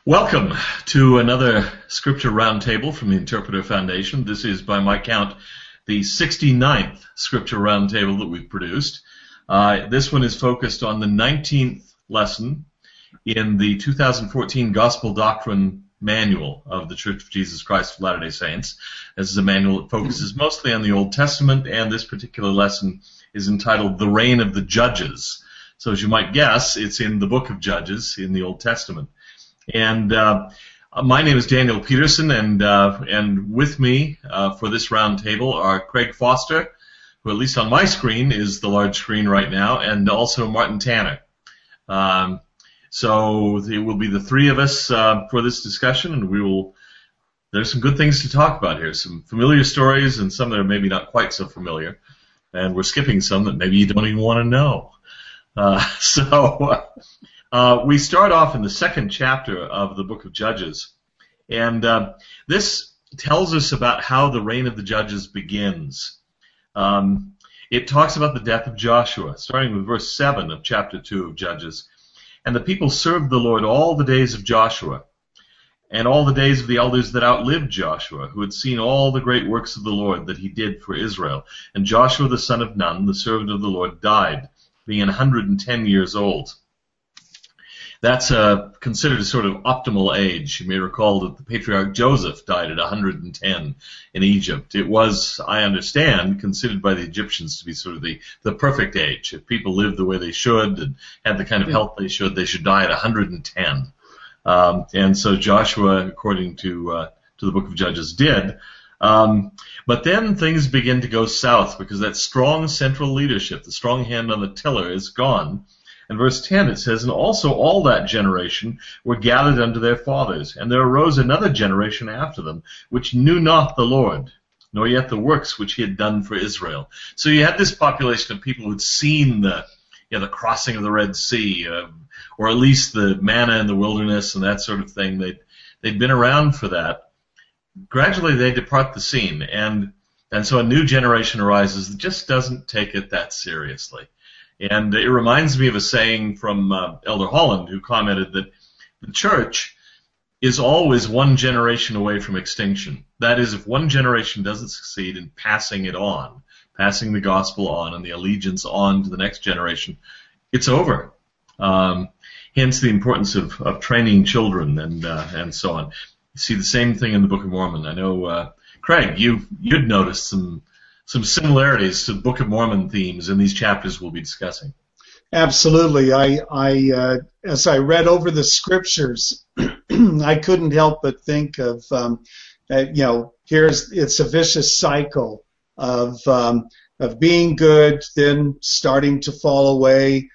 Welcome to another Scripture Roundtable from the Interpreter Foundation. This is, by my count, the 69th Scripture Roundtable that we've produced. This one is focused on the 19th lesson in the 2014 Gospel Doctrine Manual of the Church of Jesus Christ of Latter-day Saints. This is a manual that focuses mostly on the Old Testament, and this particular lesson is entitled The Reign of the Judges. So as you might guess, it's in the book of Judges in the Old Testament. And my name is Daniel Peterson, and with me for this round table are Craig Foster, who at least on my screen is the large screen right now, and also Martin Tanner. So it will be the three of us for this discussion, and there's some good things to talk about here, some familiar stories and some that are maybe not quite so familiar, and we're skipping some that maybe you don't even want to know. We start off in the second chapter of the book of Judges, and this tells us about how the reign of the judges begins. It talks about the death of Joshua, starting with verse 7 of chapter 2 of Judges. And the people served the Lord all the days of Joshua, and all the days of the elders that outlived Joshua, who had seen all the great works of the Lord that he did for Israel. And Joshua the son of Nun, the servant of the Lord, died, being 110 years old. That's considered a sort of optimal age. You may recall that the patriarch Joseph died at 110 in Egypt. It was, I understand, considered by the Egyptians to be sort of the perfect age. If people lived the way they should and had the kind of health they should die at 110. And so Joshua, according to the book of Judges, did. But then things begin to go south because that strong central leadership, the strong hand on the tiller, is gone. In verse 10 it says, "And also all that generation were gathered unto their fathers, and there arose another generation after them, which knew not the Lord, nor yet the works which he had done for Israel." So you had this population of people who had seen the crossing of the Red Sea, or at least the manna in the wilderness and that sort of thing. They'd been around for that. Gradually they depart the scene, and so a new generation arises that just doesn't take it that seriously. And it reminds me of a saying from Elder Holland, who commented that the church is always one generation away from extinction. That is, if one generation doesn't succeed in passing it on, passing the gospel on and the allegiance on to the next generation, it's over. Hence the importance of training children and so on. You see the same thing in the Book of Mormon. I know, Craig, you'd noticed some similarities to the Book of Mormon themes in these chapters we'll be discussing. Absolutely. I as I read over the scriptures, I couldn't help but think of, it's a vicious cycle of being good, then starting to fall away,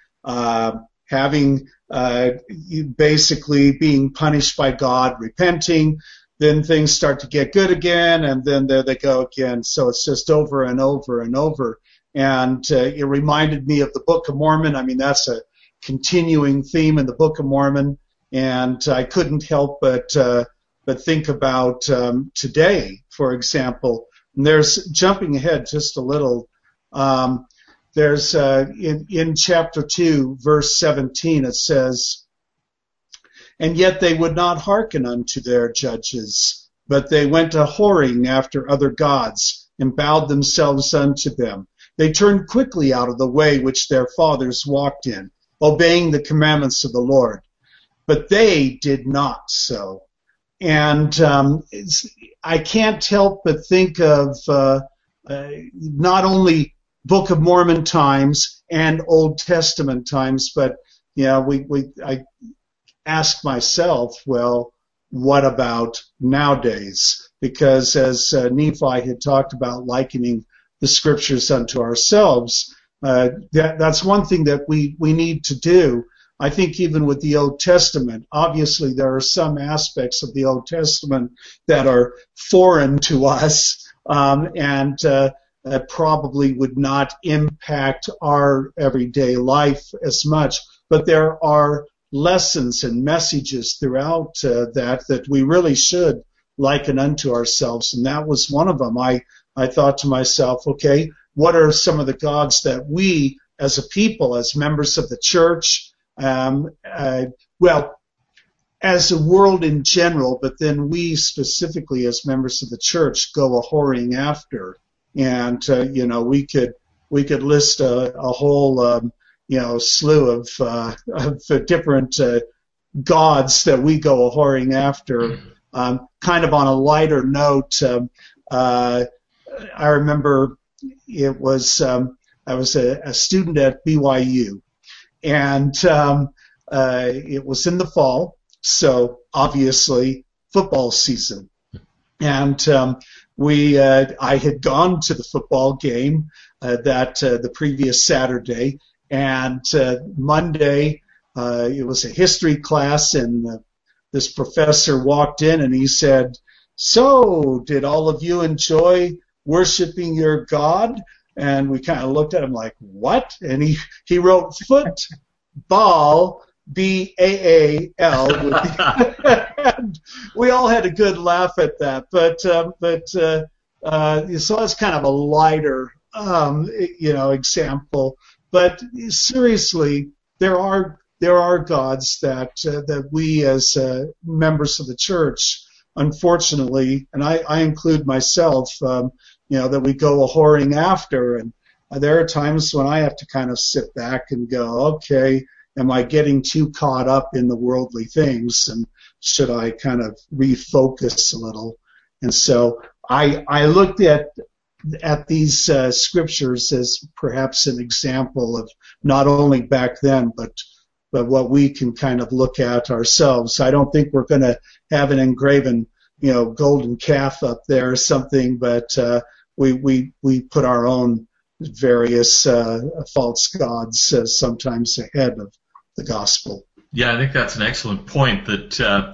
basically being punished by God, repenting. Then things start to get good again, and then there they go again. So it's just over and over and over. And it reminded me of the Book of Mormon. I mean, that's a continuing theme in the Book of Mormon. And I couldn't help but think about today, for example. And there's, jumping ahead just a little, there's in chapter 2, verse 17, it says, "And yet they would not hearken unto their judges, but they went a whoring after other gods, and bowed themselves unto them. They turned quickly out of the way which their fathers walked in, obeying the commandments of the Lord. But they did not so." And I can't help but think of not only Book of Mormon times and Old Testament times, but I ask myself, well, what about nowadays? Because as Nephi had talked about likening the scriptures unto ourselves, that's one thing that we need to do. I think even with the Old Testament, obviously there are some aspects of the Old Testament that are foreign to us, and probably would not impact our everyday life as much. But there are lessons and messages throughout that we really should liken unto ourselves, and that was one of them. I thought to myself, okay, what are some of the gods that we as a people, as members of the church, well, as a world in general, but then we specifically as members of the church go a whoring after. And, we could list a whole, slew of different gods that we go a whoring after. Kind of on a lighter note, I remember it was, I was a student at BYU, and it was in the fall, so obviously football season. And I had gone to the football game the previous Saturday, and Monday it was a history class, and this professor walked in and he said, "So, did all of you enjoy worshiping your God?" And we kind of looked at him like, "What?" And he wrote football, B-A-A-L. And we all had a good laugh at that. But so it's kind of a lighter, example. But seriously, there are gods that we as members of the church, unfortunately, and I include myself, that we go a whoring after. And there are times when I have to kind of sit back and go, okay, am I getting too caught up in the worldly things, and should I kind of refocus a little? And so I looked at these scriptures as perhaps an example of not only back then, but what we can kind of look at ourselves. I don't think we're going to have an engraven, golden calf up there or something, but we put our own various false gods sometimes ahead of the gospel. Yeah, I think that's an excellent point. That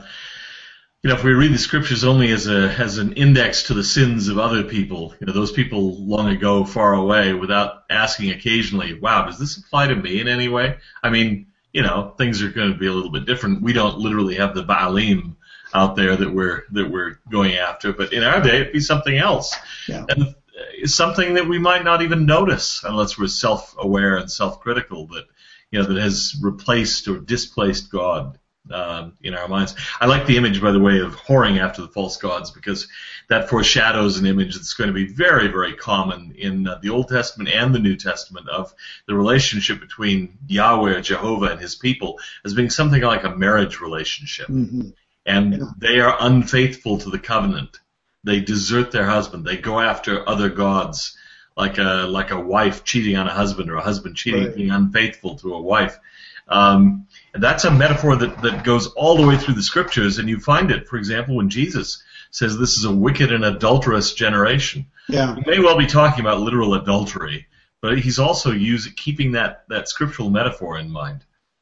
if we read the scriptures only as an index to the sins of other people, those people long ago, far away, without asking occasionally, "Wow, does this apply to me in any way?" I mean, things are going to be a little bit different. We don't literally have the Baalim out there that we're going after, but in our day, it'd be something else. Yeah. And it's something that we might not even notice unless we're self-aware and self-critical, that that has replaced or displaced God in our minds. I like the image, by the way, of whoring after the false gods, because that foreshadows an image that's going to be very, very common in the Old Testament and the New Testament, of the relationship between Yahweh or Jehovah and his people as being something like a marriage relationship. Mm-hmm. And they are unfaithful to the covenant. They desert their husband. They go after other gods, like a wife cheating on a husband, or a husband cheating, Right. being unfaithful to a wife. And that's a metaphor that goes all the way through the scriptures, and you find it, for example, when Jesus says this is a wicked and adulterous generation. Yeah. He may well be talking about literal adultery, but he's also keeping that scriptural metaphor in mind,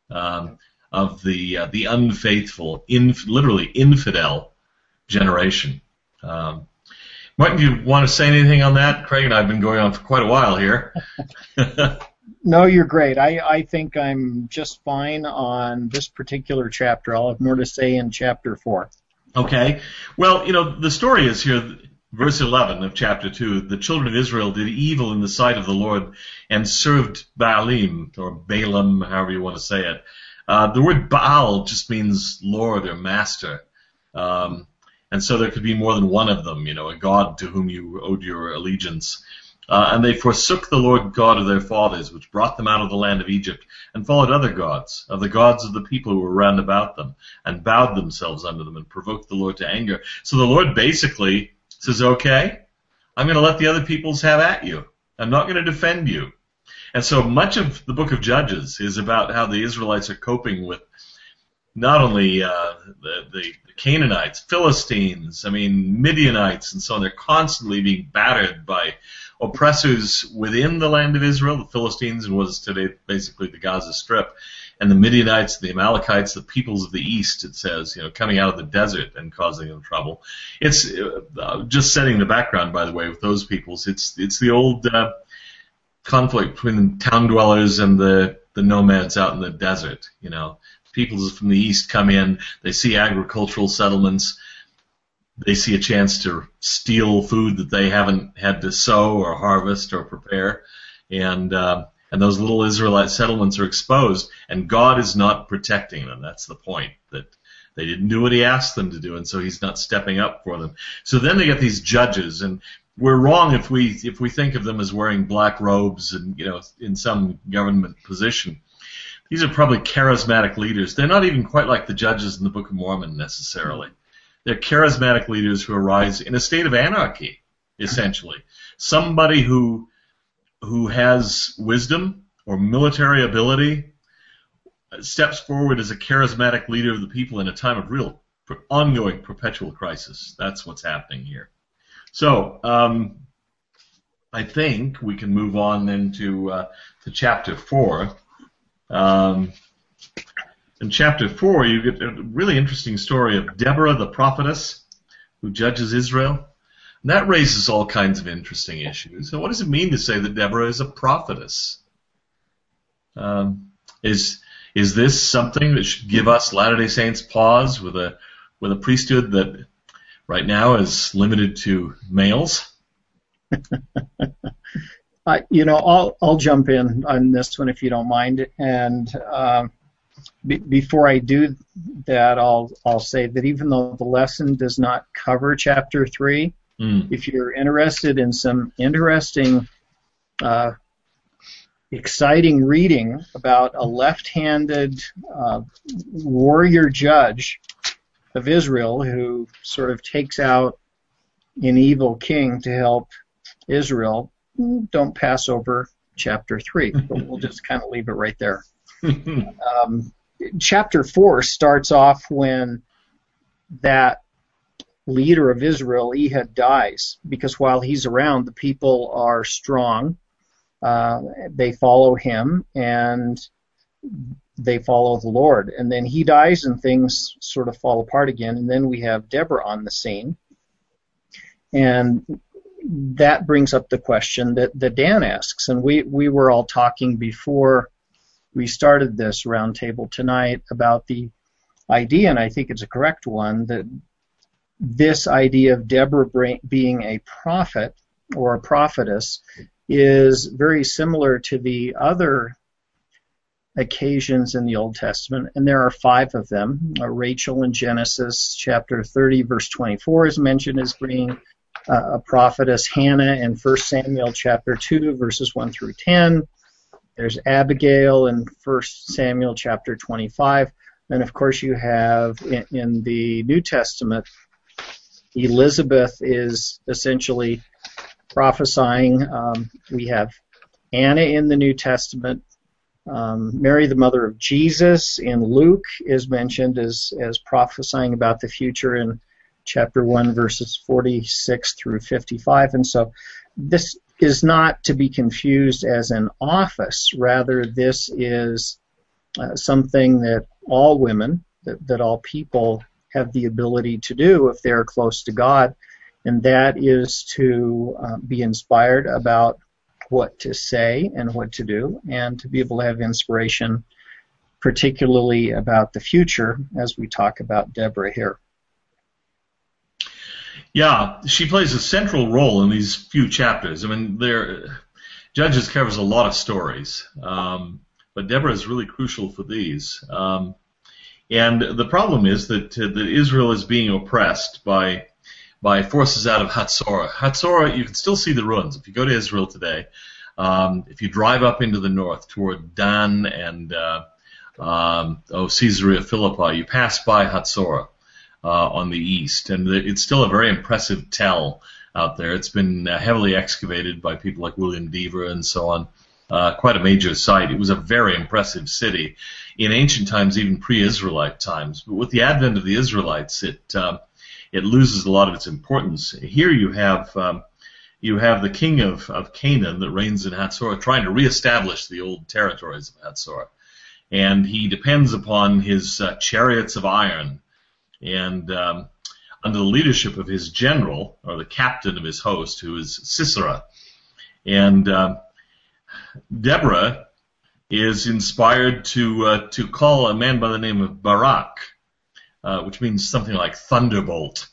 of the unfaithful, literally infidel generation. Might you want to say anything on that? Craig and I have been going on for quite a while here. No, you're great. I think I'm just fine on this particular chapter. I'll have more to say in chapter 4. Okay. Well, the story is here, verse 11 of chapter 2. The children of Israel did evil in the sight of the Lord and served Baalim, or Balaam, however you want to say it. The word Baal just means Lord or Master. And so there could be more than one of them, a god to whom you owed your allegiance. And they forsook the Lord God of their fathers, which brought them out of the land of Egypt, and followed other gods, of the gods of the people who were round about them, and bowed themselves unto them, and provoked the Lord to anger. So the Lord basically says, okay, I'm going to let the other peoples have at you. I'm not going to defend you. And so much of the book of Judges is about how the Israelites are coping with not only the Canaanites, Philistines, Midianites, and so on. They're constantly being battered by oppressors within the land of Israel, the Philistines, and what is today basically the Gaza Strip, and the Midianites, the Amalekites, the peoples of the east, it says, coming out of the desert and causing them trouble. It's just setting the background, by the way, with those peoples. It's the old conflict between the town dwellers and the nomads out in the desert. Peoples from the east come in, they see agricultural settlements, they see a chance to steal food that they haven't had to sow or harvest or prepare, and those little Israelite settlements are exposed, and God is not protecting them. That's the point, that They didn't do what he asked them to do, and so he's not stepping up for them. So then they get these judges, and we're wrong if we think of them as wearing black robes and in some government position. These are probably charismatic leaders. They're not even quite like the judges in the Book of Mormon necessarily. They're charismatic leaders who arise in a state of anarchy, essentially. Somebody who has wisdom or military ability steps forward as a charismatic leader of the people in a time of real ongoing perpetual crisis. That's what's happening here. So I think we can move on then to chapter 4. In chapter 4, you get a really interesting story of Deborah the prophetess who judges Israel. And that raises all kinds of interesting issues. So what does it mean to say that Deborah is a prophetess? Is this something that should give us Latter-day Saints pause with a priesthood that right now is limited to males? I'll jump in on this one if you don't mind. And before I do that, I'll say that even though the lesson does not cover chapter 3, if you're interested in some interesting, exciting reading about a left-handed warrior judge of Israel who sort of takes out an evil king to help Israel, don't pass over chapter 3, but we'll just kind of leave it right there. Chapter 4 starts off when that leader of Israel, Ehud, dies, because while he's around, the people are strong. They follow him, and they follow the Lord. And then he dies, and things sort of fall apart again, and then we have Deborah on the scene. And that brings up the question that Dan asks, and we were all talking before we started this roundtable tonight about the idea, and I think it's a correct one, that this idea of Deborah being a prophet or a prophetess is very similar to the other occasions in the Old Testament, and there are 5 of them. Rachel in Genesis chapter 30, verse 24 is mentioned as being a prophetess. Hannah in 1 Samuel chapter 2, verses 1 through 10. There's Abigail in 1 Samuel chapter 25. And of course you have in the New Testament, Elizabeth is essentially prophesying. We have Anna in the New Testament. Mary, the mother of Jesus, in Luke is mentioned as prophesying about the future in chapter 1, verses 46 through 55. And so this is not to be confused as an office. Rather, this is something that all women, that all people have the ability to do if they are close to God, and that is to be inspired about what to say and what to do, and to be able to have inspiration, particularly about the future, as we talk about Deborah here. Yeah, she plays a central role in these few chapters. I mean, Judges covers a lot of stories, but Deborah is really crucial for these. And the problem is that Israel is being oppressed by forces out of Hatzorah. Hatzorah, you can still see the ruins. If you go to Israel today, if you drive up into the north toward Dan and Caesarea Philippi, you pass by Hatzorah on the east, and it's still a very impressive tell out there. It's been heavily excavated by people like William Deaver and so on. Quite a major site. It was a very impressive city in ancient times, even pre-Israelite times. But with the advent of the Israelites, it loses a lot of its importance. Here you have the king of Canaan that reigns in Hatzorah, trying to reestablish the old territories of Hatzorah, and he depends upon his chariots of iron, and under the leadership of his general, or the captain of his host, who is Sisera. And Deborah is inspired to call a man by the name of Barak, which means something like thunderbolt,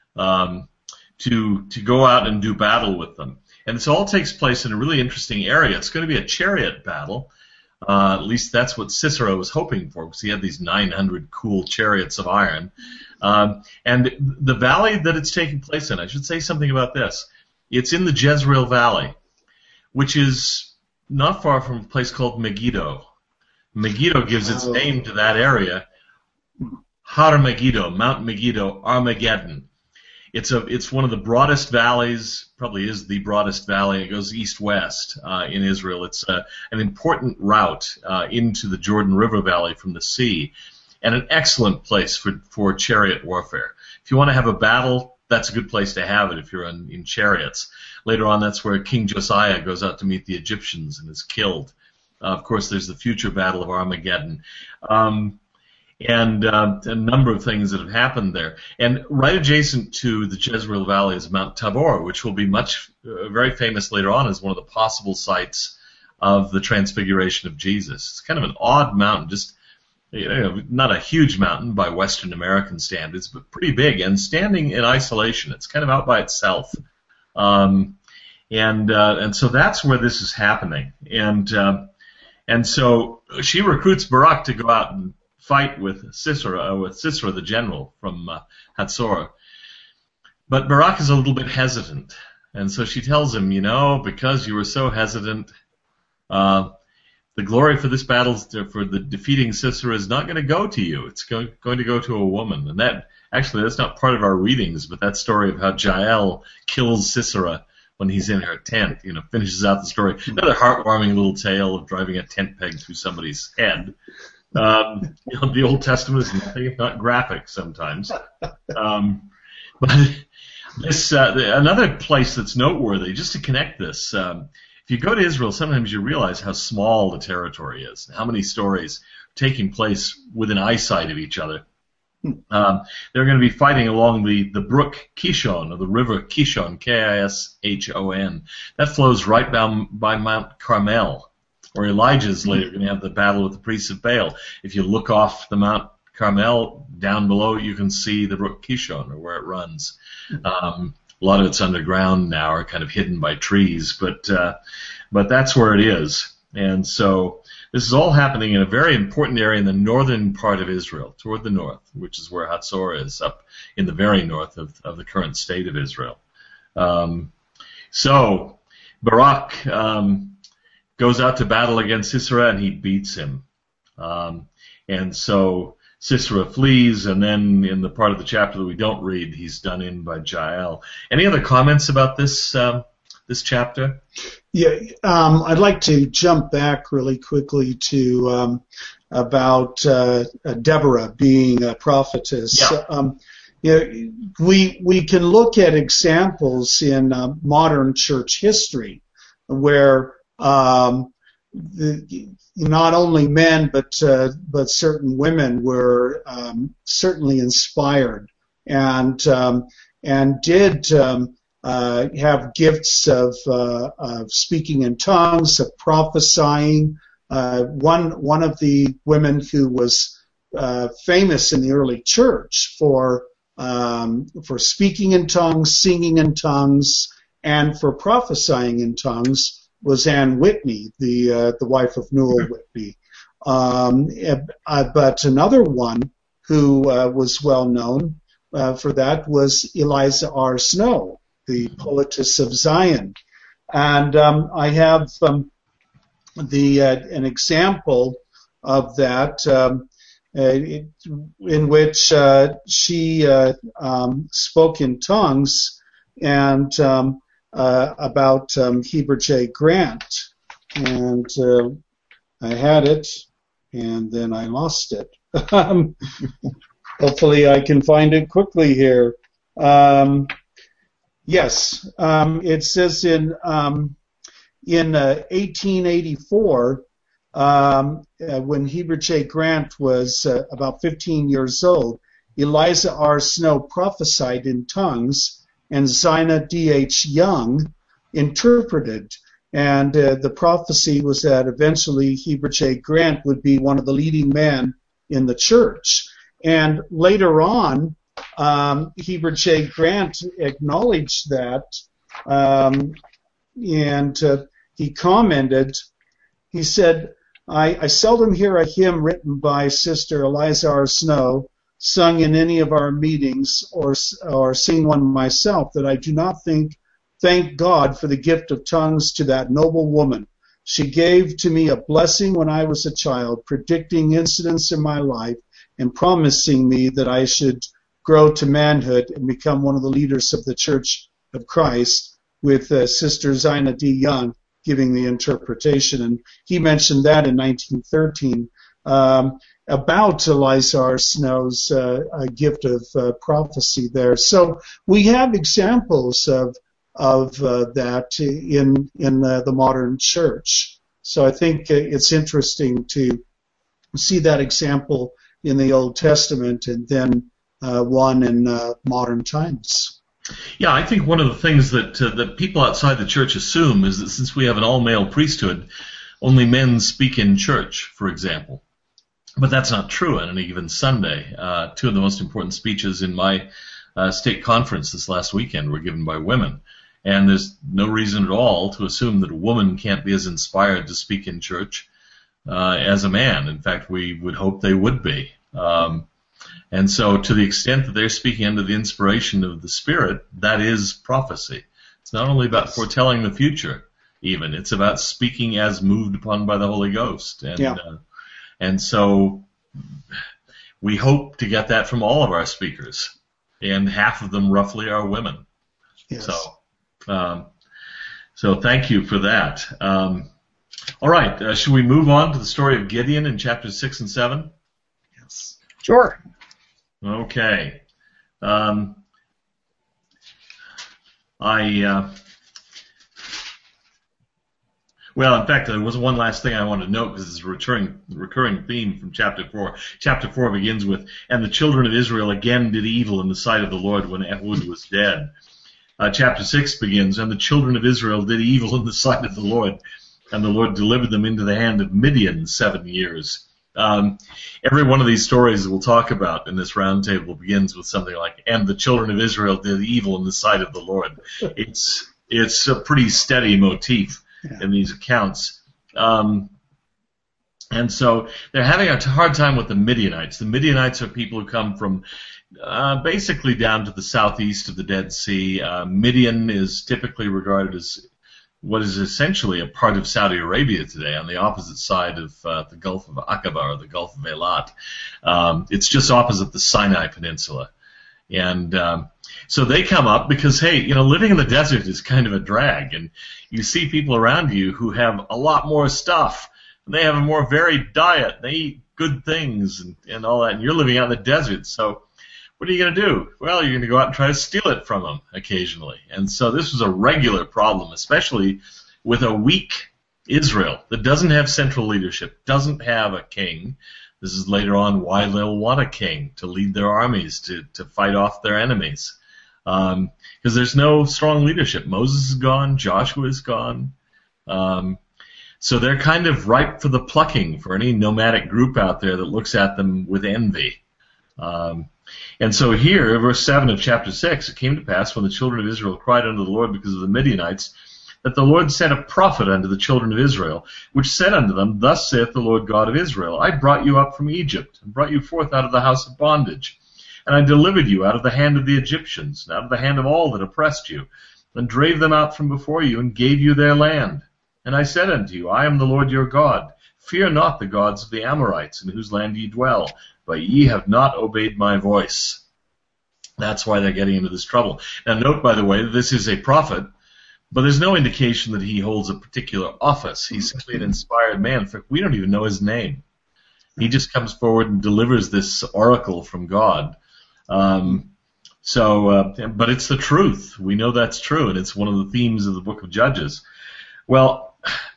to go out and do battle with them. And this all takes place in a really interesting area. It's going to be a chariot battle. At least that's what Sisera was hoping for, because he had these 900 cool chariots of iron. And the valley that it's taking place in, I should say something about this. It's in the Jezreel Valley, which is not far from a place called Megiddo. Megiddo gives its name to that area. Har Megiddo, Mount Megiddo, Armageddon. It's one of the broadest valleys, probably is the broadest valley. It goes east-west in Israel. It's an important route into the Jordan River Valley from the sea, and an excellent place for chariot warfare. If you want to have a battle, that's a good place to have it if you're in chariots. Later on, that's where King Josiah goes out to meet the Egyptians and is killed. Of course, there's the future Battle of Armageddon. And a number of things that have happened there. And right adjacent to the Jezreel Valley is Mount Tabor, which will be very famous later on as one of the possible sites of the Transfiguration of Jesus. It's kind of an odd mountain, just not a huge mountain by Western American standards, but pretty big and standing in isolation. It's kind of out by itself. And so that's where this is happening. And so she recruits Barak to go out and fight with Sisera the general from Hatzor. But Barak is a little bit hesitant, and so she tells him, because you were so hesitant, the glory for this battle, for the defeating Sisera, is not going to go to you. It's going to go to a woman. And that's not part of our readings, but that story of how Jael kills Sisera when he's in her tent, finishes out the story. Another heartwarming little tale of driving a tent peg through somebody's head. The Old Testament is nothing if not graphic sometimes. But this another place that's noteworthy, just to connect this, if you go to Israel, sometimes you realize how small the territory is, and how many stories are taking place within eyesight of each other. They're going to be fighting along the brook Kishon, or the river Kishon, Kishon. That flows right down by Mount Carmel, where Elijah's later going to have the battle with the priests of Baal. If you look off the Mount Carmel, down below you can see the brook Kishon, or where it runs. A lot of it's underground now, or kind of hidden by trees, but that's where it is. And so this is all happening in a very important area in the northern part of Israel, toward the north, which is where Hatzor is, up in the very north of the current state of Israel. So Barak goes out to battle against Sisera, and he beats him. And so Sisera flees, and then in the part of the chapter that we don't read, he's done in by Jael. Any other comments about this chapter? Yeah, I'd like to jump back really quickly to about Deborah being a prophetess. Yeah. We can look at examples in modern church history where not only men but certain women were certainly inspired and did have gifts of speaking in tongues, of prophesying. One of the women who was famous in the early church for speaking in tongues, singing in tongues, and for prophesying in tongues was Anne Whitney, the wife of Newell Whitney. But another one who was well known for that was Eliza R. Snow, the poetess of Zion. And I have an example of that in which she spoke in tongues and about Heber J. Grant. And I had it, and then I lost it. Hopefully I can find it quickly here. Yes, it says in 1884, when Heber J. Grant was about 15 years old, Eliza R. Snow prophesied in tongues, and Zina D.H. Young interpreted. And the prophecy was that eventually Heber J. Grant would be one of the leading men in the church. And later on, Heber J. Grant acknowledged that, and he commented, he said, I seldom hear a hymn written by Sister Eliza R. Snow sung in any of our meetings or sing one myself that I do not thank God for the gift of tongues to that noble woman. She gave to me a blessing when I was a child, predicting incidents in my life and promising me that I should grow to manhood and become one of the leaders of the Church of Christ, with Sister Zina D. Young giving the interpretation. And he mentioned that in 1913 about Eliza R. Snow's gift of prophecy there. So we have examples of that in the modern church. So I think it's interesting to see that example in the Old Testament and then one in modern times. Yeah, I think one of the things that people outside the church assume is that since we have an all-male priesthood, only men speak in church, for example. But that's not true on any given Sunday. Two of the most important speeches in my state conference this last weekend were given by women. And there's no reason at all to assume that a woman can't be as inspired to speak in church as a man. In fact, we would hope they would be. And so to the extent that they're speaking under the inspiration of the Spirit, that is prophecy. It's not only about foretelling the future, even. It's about speaking as moved upon by the Holy Ghost. And so we hope to get that from all of our speakers. And half of them roughly are women. Yes. So thank you for that. All right, should we move on to the story of Gideon in chapters 6 and 7? Yes. Sure. Okay. Well, in fact, there was one last thing I wanted to note because it's a recurring theme from chapter 4. Chapter 4 begins with, "And the children of Israel again did evil in the sight of the Lord when Ehud was dead." Chapter 6 begins, "And the children of Israel did evil in the sight of the Lord, and the Lord delivered them into the hand of Midian 7 years." Every one of these stories that we'll talk about in this roundtable begins with something like, "And the children of Israel did evil in the sight of the Lord." It's a pretty steady motif in these accounts. And so they're having a hard time with the Midianites. The Midianites are people who come from basically down to the southeast of the Dead Sea. Midian is typically regarded as what is essentially a part of Saudi Arabia today, on the opposite side of the Gulf of Aqaba, or the Gulf of Eilat. It's just opposite the Sinai Peninsula. And so they come up because, hey, living in the desert is kind of a drag, and you see people around you who have a lot more stuff, and they have a more varied diet, they eat good things and all that, and you're living out in the desert, so what are you going to do? Well, you're going to go out and try to steal it from them occasionally. And so this was a regular problem, especially with a weak Israel that doesn't have central leadership, doesn't have a king. This is later on why they'll want a king to lead their armies to fight off their enemies. Because there's no strong leadership. Moses is gone. Joshua is gone. So they're kind of ripe for the plucking for any nomadic group out there that looks at them with envy. And so here, verse 7 of chapter 6, "It came to pass when the children of Israel cried unto the Lord because of the Midianites, that the Lord sent a prophet unto the children of Israel, which said unto them, Thus saith the Lord God of Israel, I brought you up from Egypt, and brought you forth out of the house of bondage. And I delivered you out of the hand of the Egyptians, and out of the hand of all that oppressed you, and drave them out from before you, and gave you their land. And I said unto you, I am the Lord your God. Fear not the gods of the Amorites, in whose land ye dwell, but ye have not obeyed my voice." That's why they're getting into this trouble. Now note, by the way, this is a prophet, but there's no indication that he holds a particular office. He's simply an inspired man. In fact, we don't even know his name. He just comes forward and delivers this oracle from God. But it's the truth. We know that's true, and it's one of the themes of the book of Judges. Well,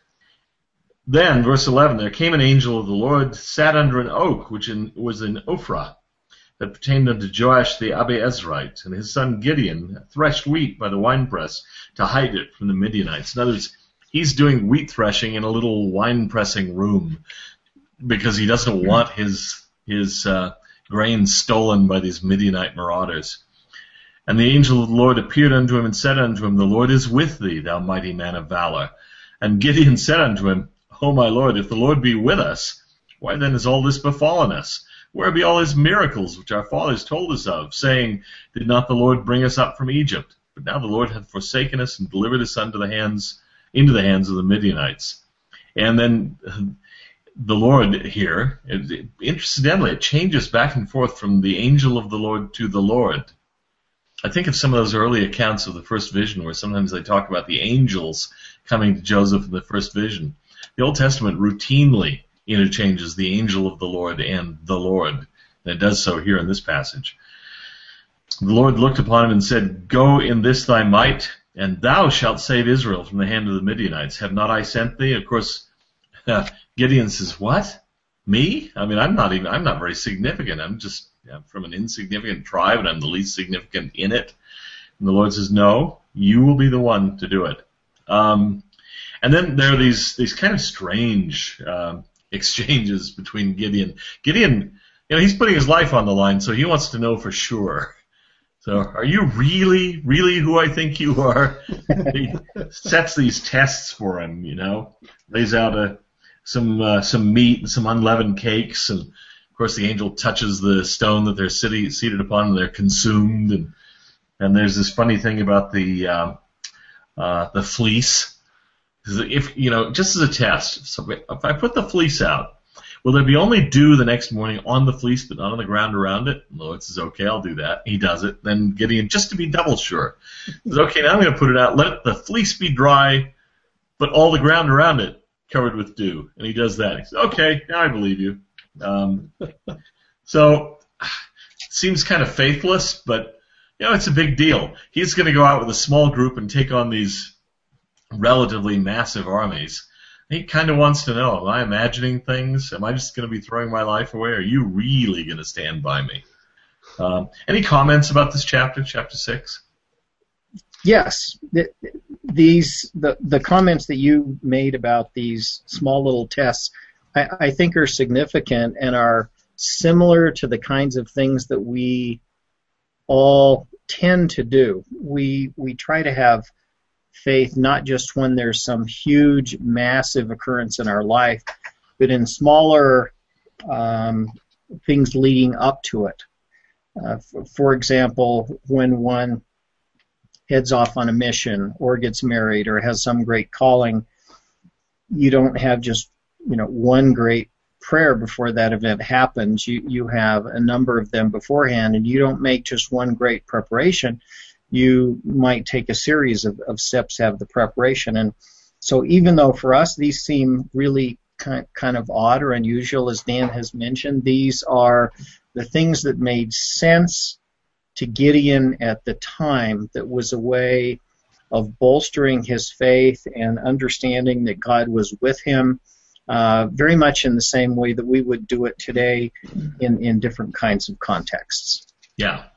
then, verse 11, "There came an angel of the Lord, sat under an oak, which was in Ophrah, that pertained unto Joash the Abiezrite, and his son Gideon threshed wheat by the winepress to hide it from the Midianites." In other words, he's doing wheat threshing in a little wine-pressing room because he doesn't want his grain stolen by these Midianite marauders. "And the angel of the Lord appeared unto him and said unto him, The Lord is with thee, thou mighty man of valor. And Gideon said unto him, O my Lord, if the Lord be with us, why then has all this befallen us? Where be all his miracles which our fathers told us of, saying, Did not the Lord bring us up from Egypt? But now the Lord hath forsaken us and delivered us into the hands of the Midianites. And then the Lord here, incidentally, it changes back and forth from the angel of the Lord to the Lord. I think of some of those early accounts of the first vision where sometimes they talk about the angels coming to Joseph in the first vision. The Old Testament routinely interchanges the angel of the Lord and the Lord, and it does so here in this passage. The Lord looked upon him and said, Go in this thy might, and thou shalt save Israel from the hand of the Midianites. Have not I sent thee? Of course, Gideon says, What? Me? I mean, I'm not very significant. I'm just from an insignificant tribe, and I'm the least significant in it. And the Lord says, No, you will be the one to do it. And then there are these kind of strange exchanges between Gideon. Gideon, he's putting his life on the line, so he wants to know for sure. So, are you really, really who I think you are? He sets these tests for him, lays out some meat and some unleavened cakes, and of course the angel touches the stone that they're seated upon, and they're consumed. And there's this funny thing about the fleece. If just as a test, so if I put the fleece out, will there be only dew the next morning on the fleece but not on the ground around it? And the Lord says, okay, I'll do that. He does it. Then Gideon, just to be double sure, says, okay, now I'm going to put it out. Let the fleece be dry, but all the ground around it covered with dew. And he does that. He says, okay, now I believe you. So it seems kind of faithless, but it's a big deal. He's going to go out with a small group and take on these relatively massive armies. He kind of wants to know, am I imagining things? Am I just going to be throwing my life away? Are you really going to stand by me? Any comments about this chapter 6? Yes. The comments that you made about these small little tests, I think are significant and are similar to the kinds of things that we all tend to do. We try to have faith not just when there's some huge, massive occurrence in our life, but in smaller things leading up to it. For example, when one heads off on a mission or gets married or has some great calling, you don't have just one great prayer before that event happens. You have a number of them beforehand, and you don't make just one great preparation. You might take a series of steps to have the preparation. And so even though for us these seem really kind of odd or unusual, as Dan has mentioned, these are the things that made sense to Gideon at the time, that was a way of bolstering his faith and understanding that God was with him, very much in the same way that we would do it today in different kinds of contexts. Yeah.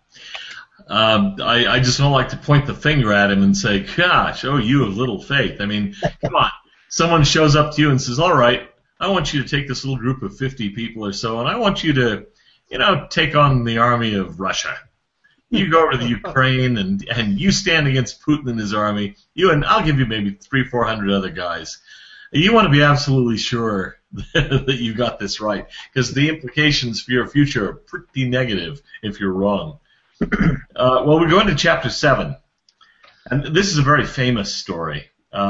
I just don't like to point the finger at him and say, gosh, oh, you have little faith. I mean, come on. Someone shows up to you and says, all right, I want you to take this little group of 50 people or so, and I want you to, take on the army of Russia. You go over to the Ukraine, and you stand against Putin and his army. And I'll give you maybe 300-400 other guys. You want to be absolutely sure that you got this right, because the implications for your future are pretty negative if you're wrong. Well, we go into chapter 7, and this is a very famous story.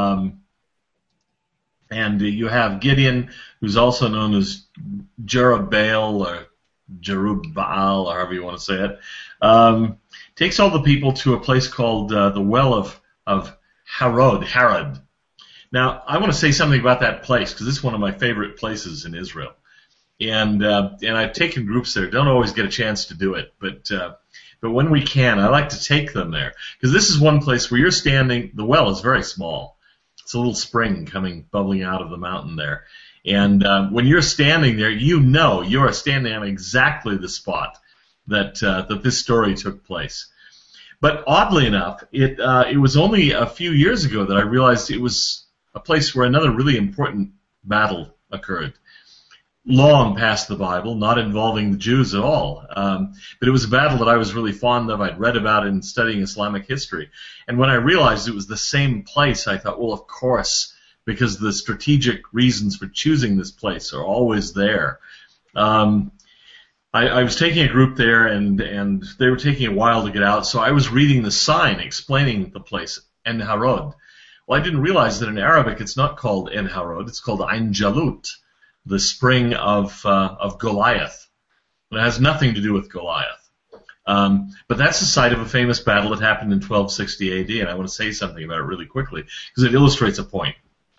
And you have Gideon, who's also known as Jerubbaal or Jerubbaal, or however you want to say it, takes all the people to a place called the Well of Harod. Now, I want to say something about that place, because it's one of my favorite places in Israel. And I've taken groups there. Don't always get a chance to do it, but when we can, I like to take them there, because this is one place where you're standing. The well is very small. It's a little spring bubbling out of the mountain there. And when you're standing there, you are standing on exactly the spot that this story took place. But oddly enough, it was only a few years ago that I realized it was a place where another really important battle occurred. Long past the Bible, not involving the Jews at all. But it was a battle that I was really fond of. I'd read about it in studying Islamic history. And when I realized it was the same place, I thought, well, of course, because the strategic reasons for choosing this place are always there. I was taking a group there, and they were taking a while to get out, so I was reading the sign explaining the place, En Harod. Well, I didn't realize that in Arabic it's not called En Harod, it's called Ain Jalut, the spring of Goliath. It has nothing to do with Goliath. But that's the site of a famous battle that happened in 1260 AD, and I want to say something about it really quickly, because it illustrates a point.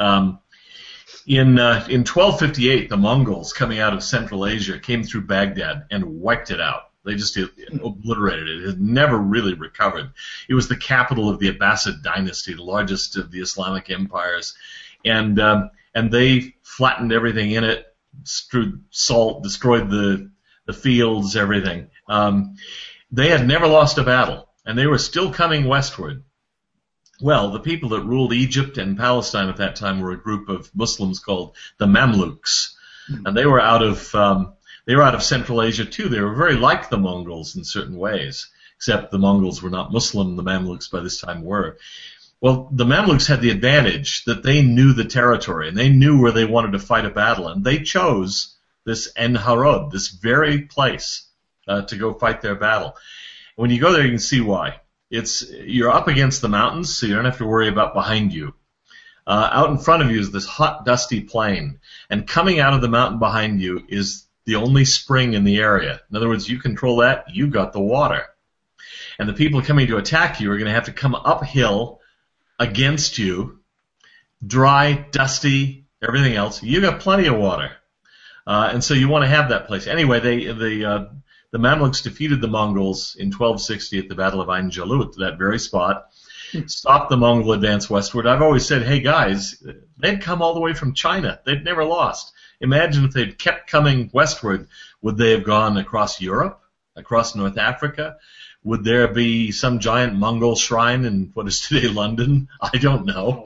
In 1258, the Mongols, coming out of Central Asia, came through Baghdad and wiped it out. They just obliterated it. It had never really recovered. It was the capital of the Abbasid dynasty, the largest of the Islamic empires, and they flattened everything in it, strewed salt, destroyed the fields, everything. They had never lost a battle, and they were still coming westward. Well, the people that ruled Egypt and Palestine at that time were a group of Muslims called the Mamluks, and they were out of Central Asia too. They were very like the Mongols in certain ways, except the Mongols were not Muslim. The Mamluks by this time were. Well, the Mamluks had the advantage that they knew the territory and they knew where they wanted to fight a battle, and they chose this En Harod, this very place, to go fight their battle. When you go there, you can see why. You're up against the mountains, so you don't have to worry about behind you. Out in front of you is this hot, dusty plain, and coming out of the mountain behind you is the only spring in the area. In other words, you control that, you got the water. And the people coming to attack you are going to have to come uphill against you, dry, dusty, everything else. You got plenty of water. And so you want to have that place. Anyway, the Mamluks defeated the Mongols in 1260 at the Battle of Ain Jalut, that very spot, stopped the Mongol advance westward. I've always said, hey guys, they'd come all the way from China. They'd never lost. Imagine if they'd kept coming westward. Would they have gone across Europe, across North Africa? Would there be some giant Mongol shrine in what is today London? I don't know.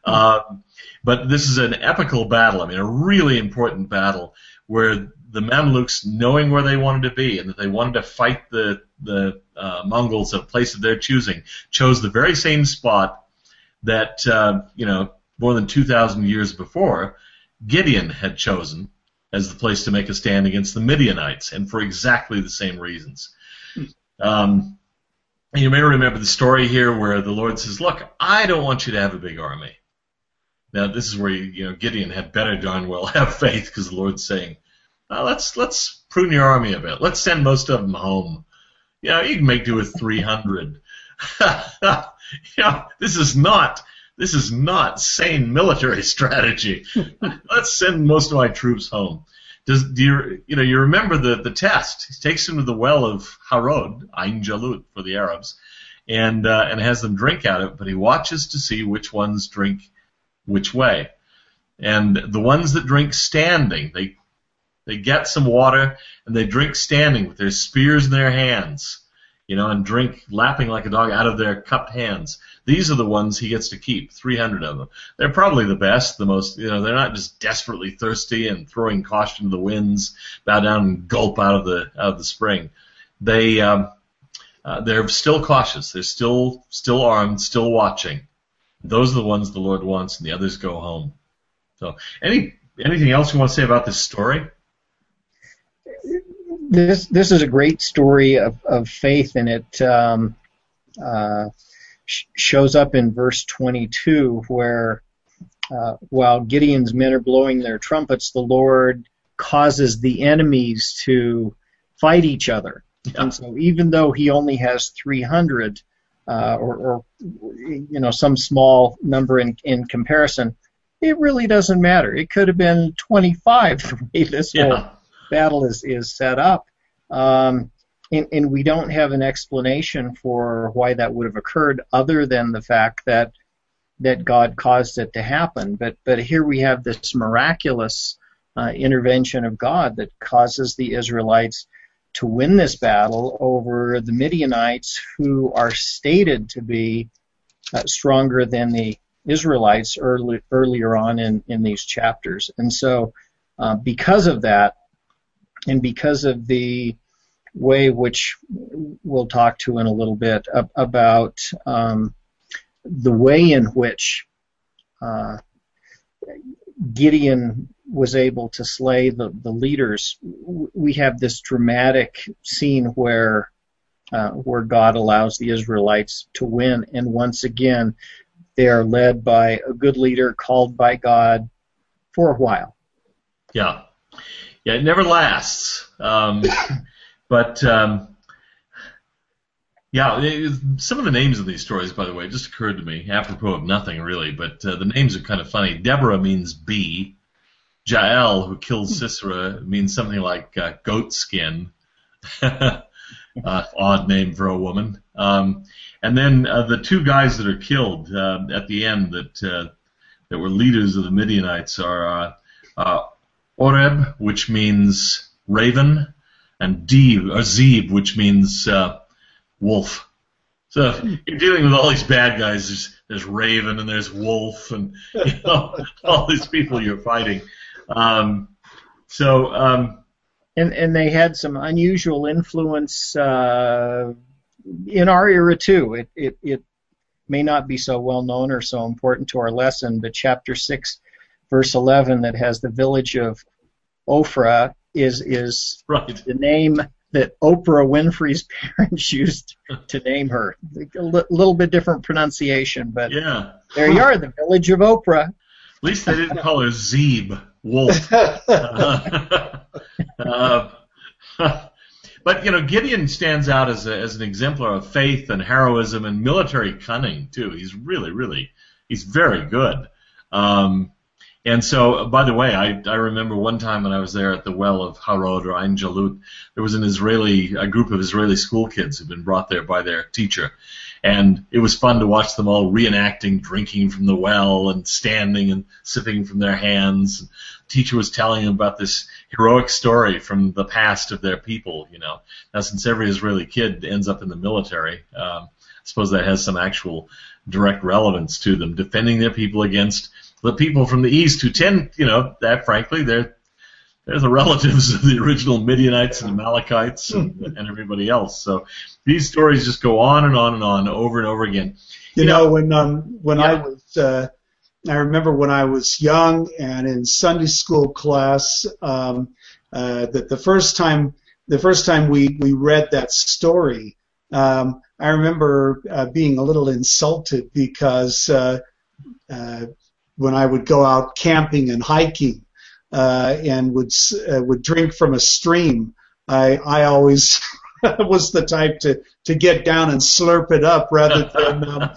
But this is an epical battle, I mean, a really important battle where the Mamluks, knowing where they wanted to be and that they wanted to fight the Mongols at a place of their choosing, chose the very same spot that, more than 2,000 years before, Gideon had chosen as the place to make a stand against the Midianites, and for exactly the same reasons. You may remember the story here where the Lord says, look, I don't want you to have a big army. Now, this is where Gideon had better darn well have faith, because the Lord's saying, let's prune your army a bit. Let's send most of them home. You can make do with 300. This is not sane military strategy. Let's send most of my troops home. You remember the test? He takes them to the well of Harod, Ain Jalut for the Arabs, and has them drink out of it, but he watches to see which ones drink which way. And the ones that drink standing, they get some water and they drink standing with their spears in their hands, and drink lapping like a dog out of their cupped hands. These are the ones he gets to keep, 300 of them. They're probably the best, the most, they're not just desperately thirsty and throwing caution to the winds, bow down and gulp out of the spring. They're still cautious. They're still armed, still watching. Those are the ones the Lord wants, and the others go home. So, anything else you want to say about this story? This is a great story of faith, and it shows up in verse 22, where while Gideon's men are blowing their trumpets, the Lord causes the enemies to fight each other. Yeah. And so even though he only has 300, or some small number in comparison, it really doesn't matter. It could have been 25 the way this whole battle is set up. And we don't have an explanation for why that would have occurred other than the fact that God caused it to happen. But here we have this miraculous intervention of God that causes the Israelites to win this battle over the Midianites, who are stated to be stronger than the Israelites earlier on in these chapters. And so because of that, and because of the way which we'll talk to in a little bit about the way in which Gideon was able to slay the leaders, we have this dramatic scene where God allows the Israelites to win, and once again they are led by a good leader called by God for a while. Yeah, it never lasts. But some of the names of these stories, by the way, just occurred to me, apropos of nothing really, but the names are kind of funny. Deborah means bee. Jael, who kills Sisera, means something like goat skin. Odd name for a woman. And then the two guys that are killed at the end that were leaders of the Midianites are Oreb, which means raven, and Zeb, which means wolf. So you're dealing with all these bad guys. There's raven and there's wolf, and all these people you're fighting. And they had some unusual influence in our era too. It may not be so well known or so important to our lesson, but chapter 6, verse 11, that has the village of Ophrah is right. The name that Oprah Winfrey's parents used to name her. A little bit different pronunciation, but yeah. There you are, the village of Oprah. At least they didn't call her Zeb, wolf. But Gideon stands out as an exemplar of faith and heroism and military cunning too. He's he's very good. And so, by the way, I remember one time when I was there at the well of Harod or Ein Jalut, there was a group of Israeli school kids who'd been brought there by their teacher. And it was fun to watch them all reenacting drinking from the well and standing and sipping from their hands. And the teacher was telling them about this heroic story from the past of their people, Now, since every Israeli kid ends up in the military, I suppose that has some actual direct relevance to them, defending their people against the people from the east who tend, that frankly, they're the relatives of the original Midianites and Amalekites and everybody else. So these stories just go on and on and on, over and over again. When I remember when I was young and in Sunday school class, that the first time we read that story, I remember being a little insulted because when I would go out camping and hiking and would drink from a stream, I always was the type to get down and slurp it up rather than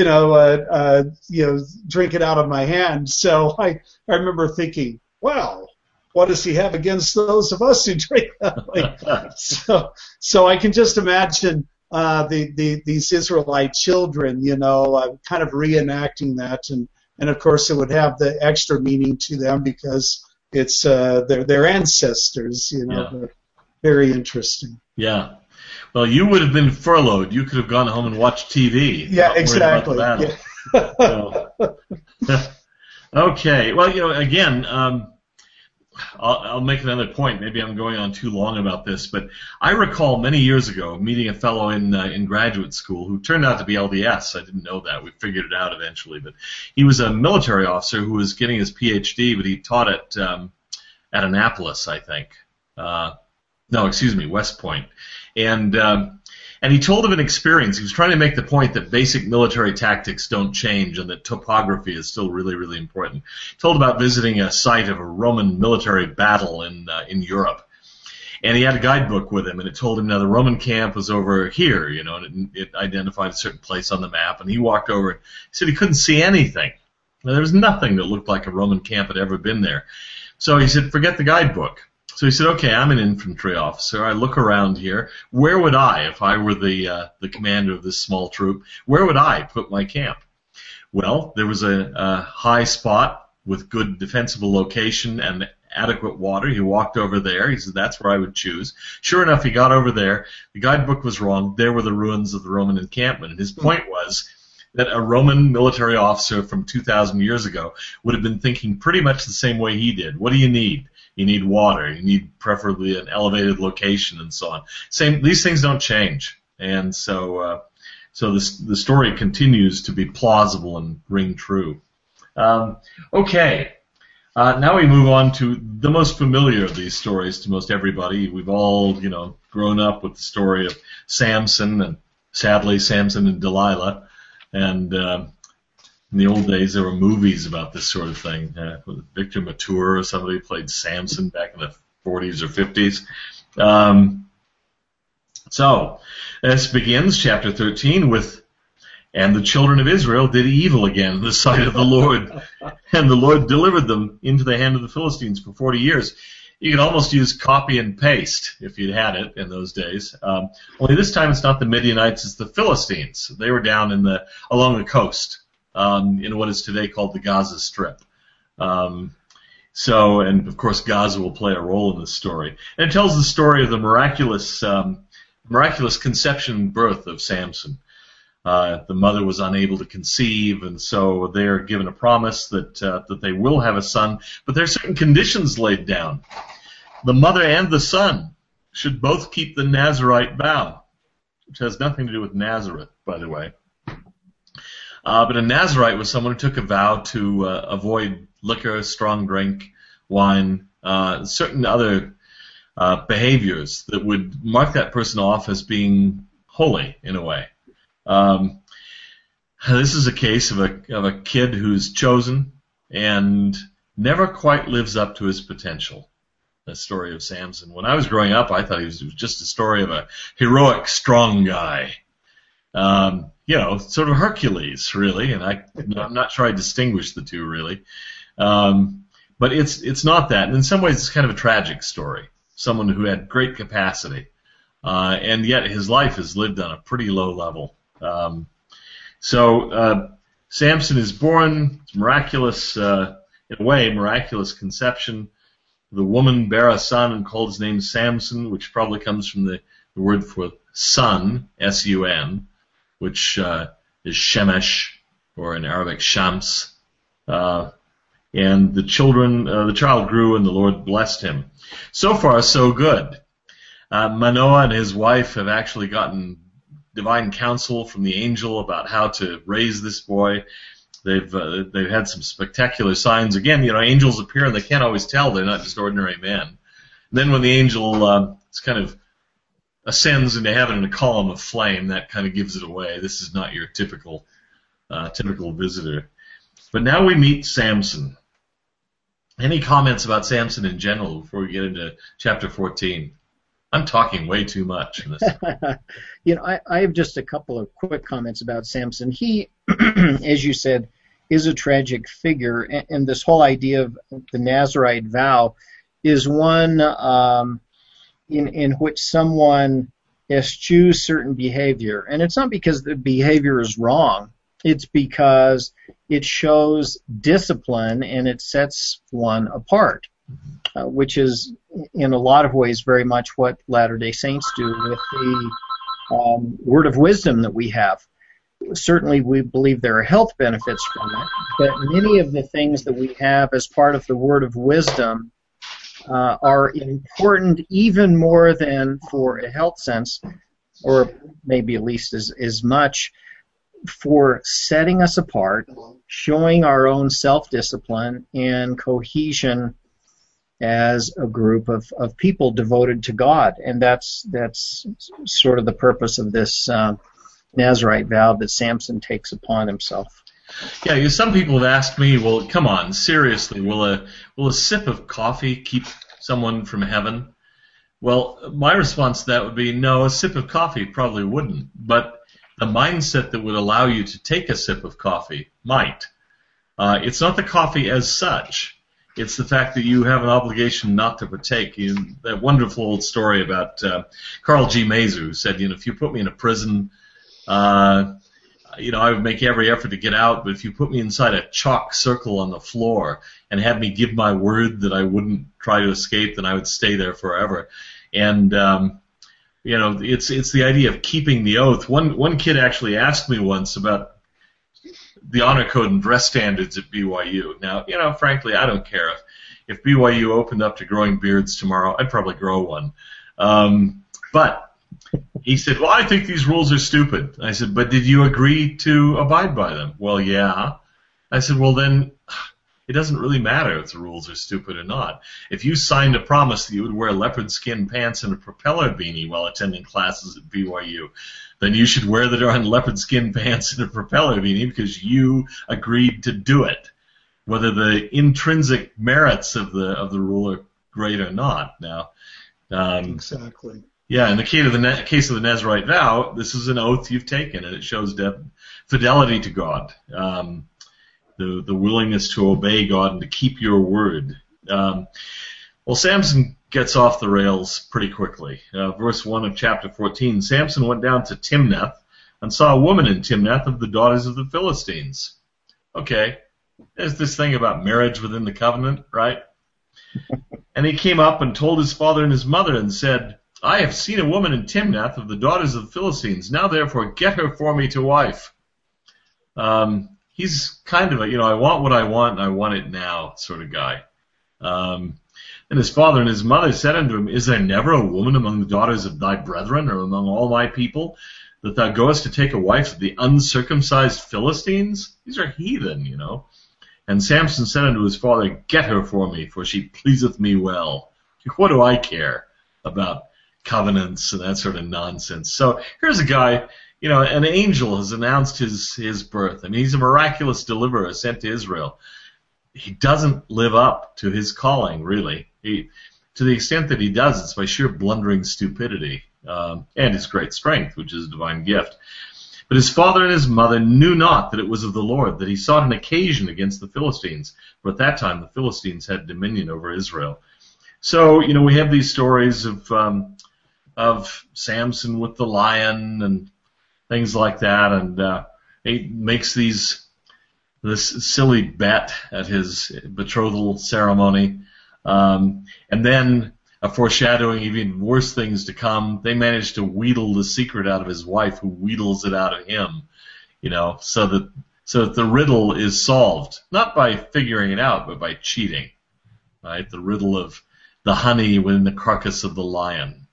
drink it out of my hand. So I remember thinking, well, what does he have against those of us who drink that way? So I can just imagine these Israelite children, kind of reenacting that, and of course it would have the extra meaning to them because it's their ancestors, Very interesting. Yeah. Well, you would have been furloughed. You could have gone home and watched TV. Yeah, exactly. Okay. Well, again, I'll make another point. Maybe I'm going on too long about this, but I recall many years ago meeting a fellow in graduate school who turned out to be LDS. I didn't know that. We figured it out eventually, but he was a military officer who was getting his PhD, but he taught at Annapolis, I think. West Point. And he told of an experience. He was trying to make the point that basic military tactics don't change and that topography is still really, really important. He told about visiting a site of a Roman military battle in Europe. And he had a guidebook with him, and it told him, now the Roman camp was over here, and it identified a certain place on the map. And he walked over and he said he couldn't see anything. Now, there was nothing that looked like a Roman camp had ever been there. So he said, forget the guidebook. So he said, okay, I'm an infantry officer. I look around here. Where would I, if I were the commander of this small troop, where would I put my camp? Well, there was a high spot with good defensible location and adequate water. He walked over there. He said, that's where I would choose. Sure enough, he got over there. The guidebook was wrong. There were the ruins of the Roman encampment. And his point was that a Roman military officer from 2,000 years ago would have been thinking pretty much the same way he did. What do you need? You need water. You need preferably an elevated location and so on. These things don't change, and so the story continues to be plausible and ring true. Okay, Now we move on to the most familiar of these stories to most everybody. We've all, grown up with the story of Samson, and sadly, Samson and Delilah. And in the old days, there were movies about this sort of thing. Victor Mature or somebody played Samson back in the 40s or 50s. So this begins, chapter 13, with, "And the children of Israel did evil again in the sight of the Lord, and the Lord delivered them into the hand of the Philistines for 40 years. You could almost use copy and paste if you'd had it in those days. Only this time it's not the Midianites, it's the Philistines. They were down along the coast in what is today called the Gaza Strip. And of course Gaza will play a role in this story. And it tells the story of the miraculous conception and birth of Samson. The mother was unable to conceive, and so they're given a promise that they will have a son, but there are certain conditions laid down. The mother and the son should both keep the Nazirite vow, which has nothing to do with Nazareth, by the way. But a Nazirite was someone who took a vow to avoid liquor, strong drink, wine, certain other behaviors that would mark that person off as being holy in a way. This is a case of a kid who's chosen and never quite lives up to his potential. The story of Samson. When I was growing up, I thought it was just a story of a heroic, strong guy. Sort of Hercules, really, and I'm not sure I distinguish the two, really. But it's not that. And in some ways, it's kind of a tragic story. Someone who had great capacity, and yet his life is lived on a pretty low level. Samson is born. It's miraculous, in a way, miraculous conception. The woman bare a son and called his name Samson, which probably comes from the word for sun, S-U-N, which is Shemesh, or in Arabic, Shams. And the child grew, and the Lord blessed him. So far, so good. Manoah and his wife have actually gotten divine counsel from the angel about how to raise this boy. They've had some spectacular signs. Again, angels appear and they can't always tell they're not just ordinary men. And then when the angel kind of ascends into heaven in a column of flame, that kind of gives it away. This is not your typical visitor. But now we meet Samson. Any comments about Samson in general before we get into chapter 14? I'm talking way too much in this. I have just a couple of quick comments about Samson. He, as you said, is a tragic figure, and this whole idea of the Nazirite vow is one in which someone eschews certain behavior. And it's not because the behavior is wrong. It's because it shows discipline and it sets one apart. Which is, in a lot of ways, very much what Latter-day Saints do with the word of wisdom that we have. Certainly, we believe there are health benefits from it, but many of the things that we have as part of the word of wisdom are important even more than for a health sense, or maybe at least as much for setting us apart, showing our own self-discipline and cohesion as a group of people devoted to God. And that's sort of the purpose of this Nazirite vow that Samson takes upon himself. Yeah, some people have asked me, well, come on, seriously, will a sip of coffee keep someone from heaven? Well, my response to that would be, no, a sip of coffee probably wouldn't. But the mindset that would allow you to take a sip of coffee might. It's not the coffee as such. It's the fact that you have an obligation not to partake. That wonderful old story about Carl G. Mazer, who said, if you put me in a prison, I would make every effort to get out, but if you put me inside a chalk circle on the floor and had me give my word that I wouldn't try to escape, then I would stay there forever. And it's the idea of keeping the oath. One kid actually asked me once about the honor code and dress standards at BYU. Now, frankly, I don't care. If BYU opened up to growing beards tomorrow, I'd probably grow one. But he said, well, I think these rules are stupid. I said, but did you agree to abide by them? Well, yeah. I said, well, then it doesn't really matter if the rules are stupid or not. If you signed a promise that you would wear leopard skin pants and a propeller beanie while attending classes at BYU, then you should wear the darn leopard skin pants and a propeller beanie because you agreed to do it, whether the intrinsic merits of the rule are great or not. Now, exactly. Yeah, in the case of the Nazirite vow, this is an oath you've taken, and it shows fidelity to God, the willingness to obey God and to keep your word. Well, Samson gets off the rails pretty quickly. Verse 1 of chapter 14, Samson went down to Timnath and saw a woman in Timnath of the daughters of the Philistines. Okay, there's this thing about marriage within the covenant, right? And he came up and told his father and his mother and said, I have seen a woman in Timnath of the daughters of the Philistines. Now, therefore, get her for me to wife. He's kind of a, I want what I want, and I want it now sort of guy. And his father and his mother said unto him, Is there never a woman among the daughters of thy brethren, or among all my people, that thou goest to take a wife of the uncircumcised Philistines? These are heathen, And Samson said unto his father, Get her for me, for she pleaseth me well. What do I care about covenants and that sort of nonsense? So here's a guy, an angel has announced his birth. I mean, he's a miraculous deliverer sent to Israel. He doesn't live up to his calling, really. To the extent that he does, it's by sheer blundering stupidity and his great strength, which is a divine gift. But his father and his mother knew not that it was of the Lord, that he sought an occasion against the Philistines. For at that time the Philistines had dominion over Israel. So, we have these stories of Samson with the lion and things like that, and he makes this silly bet at his betrothal ceremony, and then a foreshadowing of even worse things to come. They manage to wheedle the secret out of his wife, who wheedles it out of him, so that the riddle is solved, not by figuring it out, but by cheating, right? The riddle of the honey within the carcass of the lion.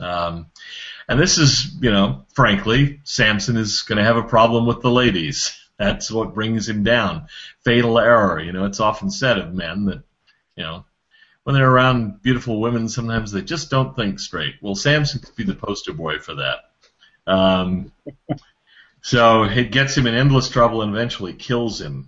And this is, frankly, Samson is going to have a problem with the ladies. That's what brings him down. Fatal error. It's often said of men that, when they're around beautiful women, sometimes they just don't think straight. Well, Samson could be the poster boy for that. So it gets him in endless trouble and eventually kills him.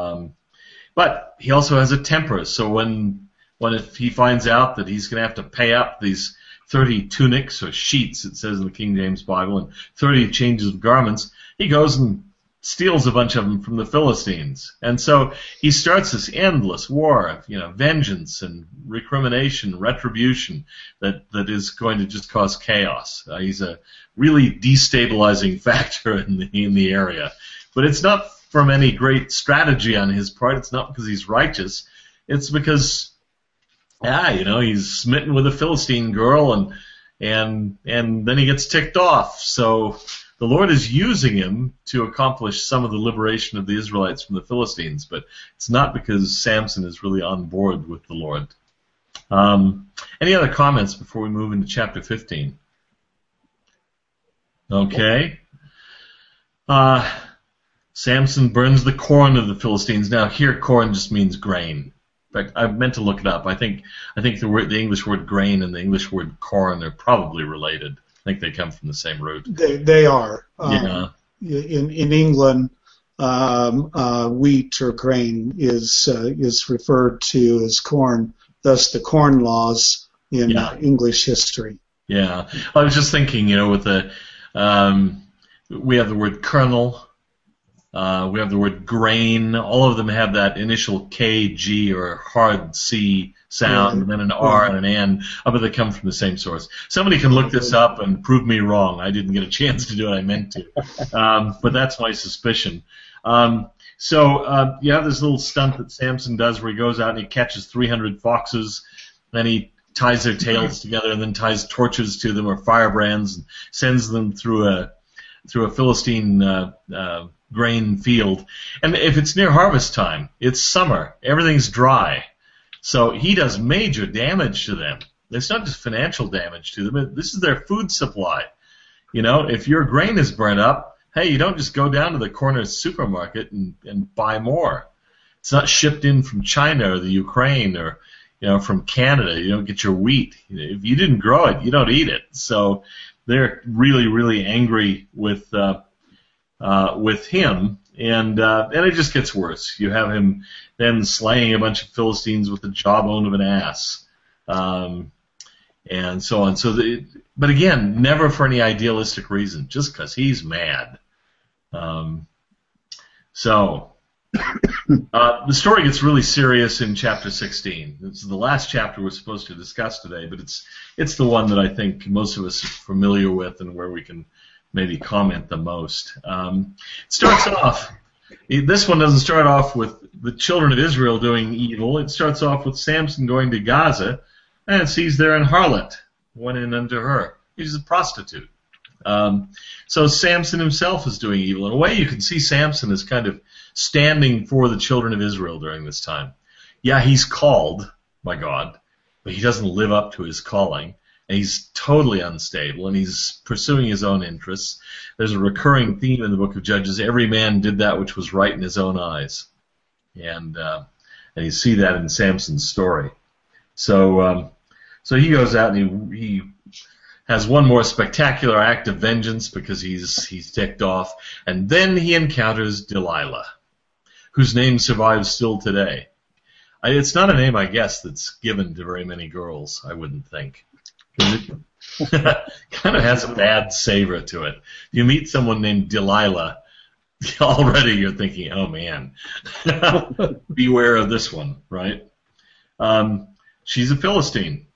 But he also has a temper. So if he finds out that he's going to have to pay up these 30 tunics or sheets, it says in the King James Bible, and 30 changes of garments, he goes and steals a bunch of them from the Philistines. And so he starts this endless war of, vengeance and recrimination, retribution that is going to just cause chaos. He's a really destabilizing factor in the area. But it's not from any great strategy on his part. It's not because he's righteous. It's because he's smitten with a Philistine girl, and then he gets ticked off. So the Lord is using him to accomplish some of the liberation of the Israelites from the Philistines, but it's not because Samson is really on board with the Lord. Any other comments before we move into chapter 15? Okay. Samson burns the corn of the Philistines. Now, here, corn just means grain. In fact, I meant to look it up. I think the English word grain and the English word corn are probably related. I think they come from the same root. They are. Yeah. In England, wheat or grain is referred to as corn. Thus, the corn laws in English history. Yeah, I was just thinking, with the we have the word kernel. We have the word grain. All of them have that initial K, G, or hard C sound, and then an R and an N, but they come from the same source. Somebody can look this up and prove me wrong. I didn't get a chance to do it. I meant to. But that's my suspicion. So you have this little stunt that Samson does where he goes out and he catches 300 foxes, and he ties their tails together and then ties torches to them or firebrands and sends them through a Philistine grain field. And if it's near harvest time, it's summer, everything's dry. So he does major damage to them. It's not just financial damage to them. This is their food supply. If your grain is burnt up, hey, you don't just go down to the corner supermarket and buy more. It's not shipped in from China or the Ukraine or from Canada. You don't get your wheat. If you didn't grow it, you don't eat it. So they're really, really angry with him, and it just gets worse. You have him then slaying a bunch of Philistines with the jawbone of an ass, and so on. But again, never for any idealistic reason, just because he's mad. The story gets really serious in chapter 16. It's the last chapter we're supposed to discuss today, but it's the one that I think most of us are familiar with and where we can maybe comment the most. It starts off. This one doesn't start off with the children of Israel doing evil. It starts off with Samson going to Gaza and sees there an harlot went in unto her. She's a prostitute. So Samson himself is doing evil. In a way, you can see Samson as kind of standing for the children of Israel during this time. Yeah, he's called by God, but he doesn't live up to his calling, and he's totally unstable, and he's pursuing his own interests. There's a recurring theme in the book of Judges. Every man did that which was right in his own eyes, and you see that in Samson's story. So he goes out and he has one more spectacular act of vengeance because he's ticked off, and then he encounters Delilah, whose name survives still today. It's not a name, I guess, that's given to very many girls, I wouldn't think. It kind of has a bad savor to it. You meet someone named Delilah, already you're thinking, oh man, beware of this one, right? She's a Philistine.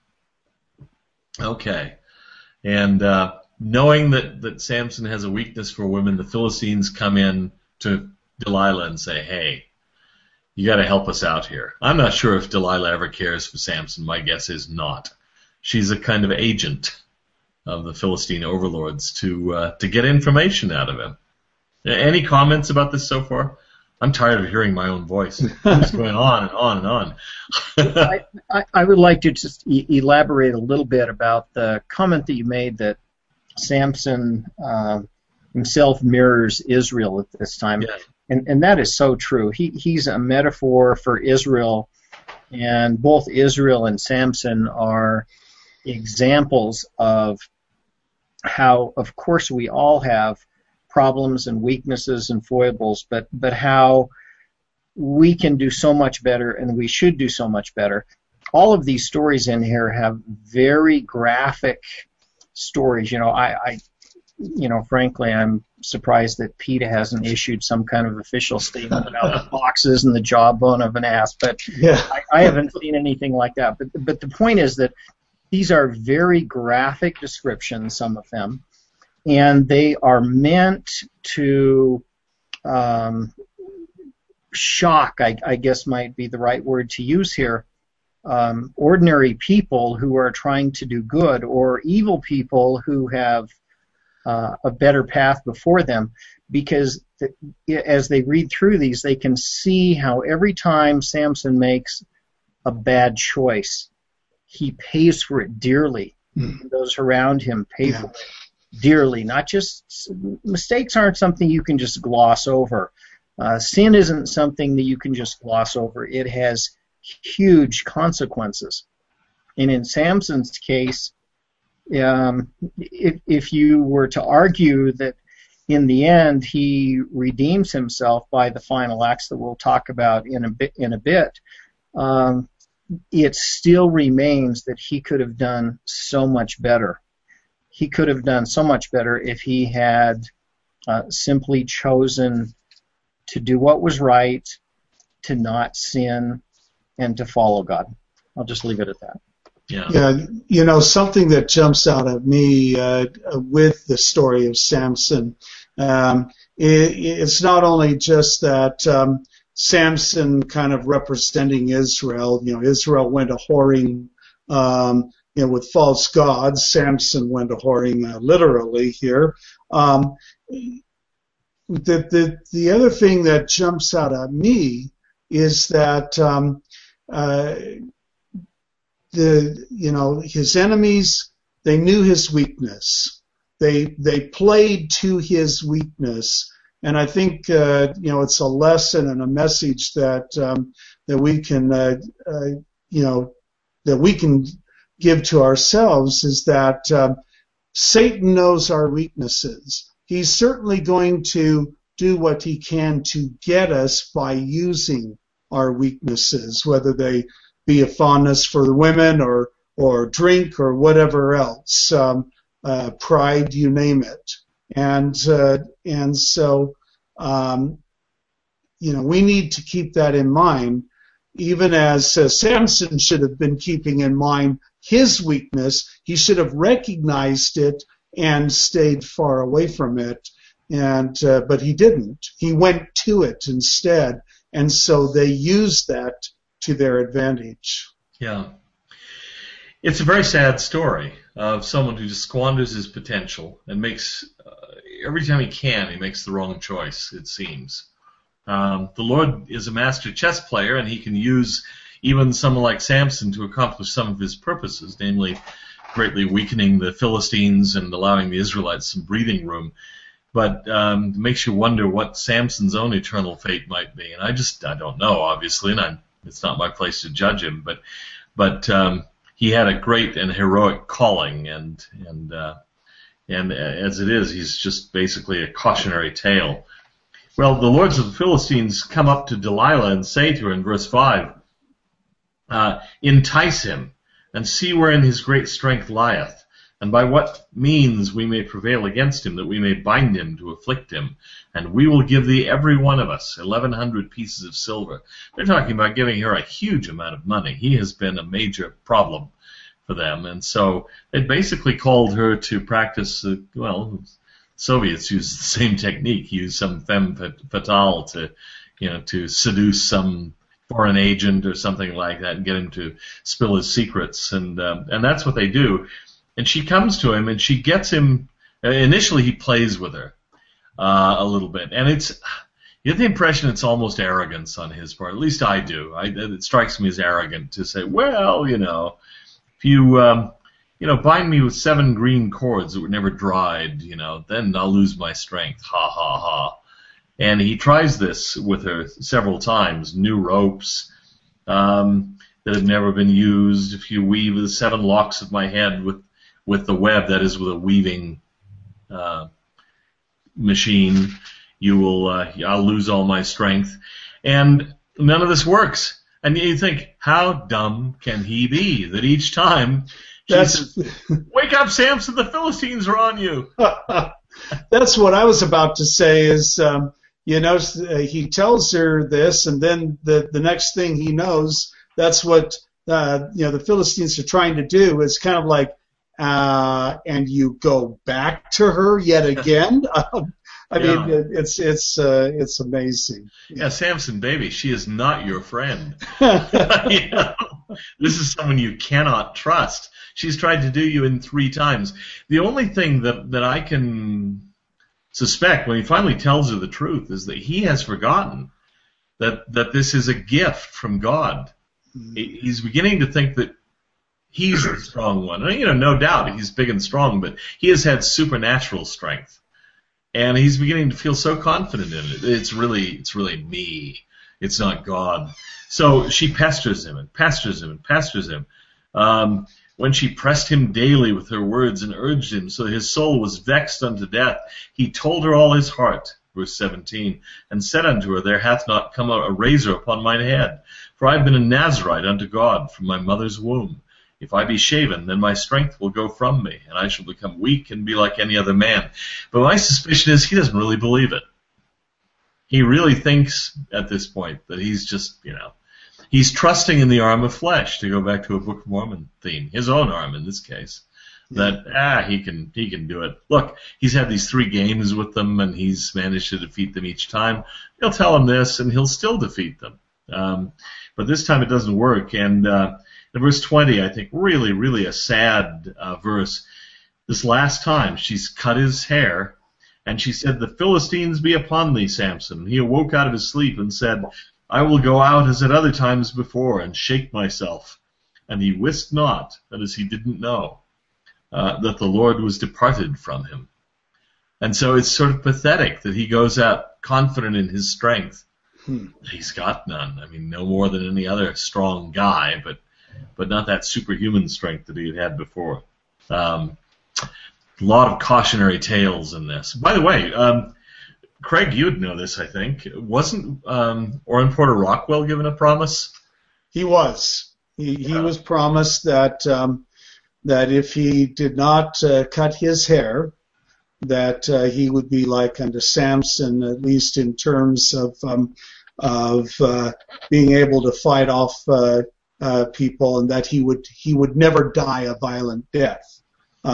Okay. And knowing that Samson has a weakness for women, the Philistines come in to Delilah and say, hey, you got to help us out here. I'm not sure if Delilah ever cares for Samson. My guess is not. She's a kind of agent of the Philistine overlords to get information out of him. Any comments about this so far? I'm tired of hearing my own voice. It's going on and on and on. I would like to just elaborate a little bit about the comment that you made that Samson himself mirrors Israel at this time. Yeah. And that is so true. He's a metaphor for Israel, and both Israel and Samson are examples of how, of course, we all have problems and weaknesses and foibles, but how we can do so much better, and we should do so much better. All of these stories in here have very graphic stories. Frankly, I'm surprised that PETA hasn't issued some kind of official statement about the foxes and the jawbone of an ass, but yeah. I haven't seen anything like that. But the point is that these are very graphic descriptions, some of them, and they are meant to shock, I guess might be the right word to use here, ordinary people who are trying to do good, or evil people who have a better path before them, because as they read through these, they can see how every time Samson makes a bad choice, he pays for it dearly. Those around him pay for it dearly. Not just mistakes aren't something you can just gloss over. Sin isn't something that you can just gloss over. It has huge consequences. And in Samson's case, if you were to argue that in the end he redeems himself by the final acts that we'll talk about in a bit, it still remains that he could have done so much better. He could have done so much better if he had simply chosen to do what was right, to not sin, and to follow God. I'll just leave it at that. Yeah, something that jumps out at me with the story of Samson, it's not only just that Samson kind of representing Israel. Israel went a whoring, with false gods. Samson went a whoring literally here. The other thing that jumps out at me is that his enemies, they knew his weakness. They played to his weakness, And I think it's a lesson and a message that we can that we can give to ourselves, is that Satan knows our weaknesses. He's certainly going to do what he can to get us by using our weaknesses, whether they be a fondness for the women or drink or whatever else, pride, you name it. And so we need to keep that in mind, even as Samson should have been keeping in mind his weakness. He should have recognized it and stayed far away from it. But he didn't. He went to it instead, and so they used that to their advantage. Yeah. It's a very sad story of someone who just squanders his potential and makes, every time he can, he makes the wrong choice, it seems. The Lord is a master chess player, and he can use even someone like Samson to accomplish some of his purposes, namely greatly weakening the Philistines and allowing the Israelites some breathing room. But it makes you wonder what Samson's own eternal fate might be. And I don't know, obviously, and it's not my place to judge him, but he had a great and heroic calling, and as it is, he's just basically a cautionary tale. Well, the lords of the Philistines come up to Delilah and say to her in verse 5, entice him, and see wherein his great strength lieth, and by what means we may prevail against him, that we may bind him to afflict him. And we will give thee every one of us 1,100 pieces of silver. They're talking about giving her a huge amount of money. He has been a major problem for them. And so they basically called her to practice, Soviets used the same technique, used some femme fatale to seduce some foreign agent or something like that and get him to spill his secrets. And that's what they do. And she comes to him, and she gets him. Initially, he plays with her a little bit, and you get the impression it's almost arrogance on his part. At least I do. It strikes me as arrogant to say, well, if you bind me with 7 green cords that were never dried, then I'll lose my strength. Ha ha ha. And he tries this with her several times. New ropes that have never been used. If you weave the 7 locks of my head with the web, that is, with a weaving machine, I'll lose all my strength. And none of this works. And you think, how dumb can he be that each time she says, wake up, Samson, the Philistines are on you. That's what I was about to say is, he tells her this, and then the next thing he knows, that's what, the Philistines are trying to do, is kind of like, and you go back to her yet again. I mean, it's amazing. Yeah, Samson, baby, she is not your friend. This is someone you cannot trust. She's tried to do you in 3 times. The only thing that I can suspect when he finally tells her the truth is that he has forgotten that this is a gift from God. He's beginning to think that he's the strong one. No doubt he's big and strong, but he has had supernatural strength. And he's beginning to feel so confident in it. It's really me. It's not God. So she pesters him and pesters him and pesters him. When she pressed him daily with her words and urged him so that his soul was vexed unto death, he told her all his heart, verse 17, and said unto her, there hath not come a razor upon mine head, for I have been a Nazarite unto God from my mother's womb. If I be shaven, then my strength will go from me, and I shall become weak and be like any other man. But my suspicion is he doesn't really believe it. He really thinks at this point that he's just, he's trusting in the arm of flesh, to go back to a Book of Mormon theme, his own arm in this case, that, he can do it. Look, he's had these 3 games with them, and he's managed to defeat them each time. He'll tell him this, and he'll still defeat them. But this time it doesn't work, and in verse 20, I think, really, really a sad verse. This last time, she's cut his hair, and she said, the Philistines be upon thee, Samson. He awoke out of his sleep and said, I will go out as at other times before, and shake myself. And he wist not, that is, he didn't know, that the Lord was departed from him. And so it's sort of pathetic that he goes out confident in his strength. He's got none. I mean, no more than any other strong guy, but not that superhuman strength that he had had before. A lot of cautionary tales in this. By the way, Craig, you would know this, I think. Wasn't Orrin Porter Rockwell given a promise? He was. He was promised that that if he did not cut his hair, that he would be like unto Samson, at least in terms of being able to fight off people, and that he would never die a violent death.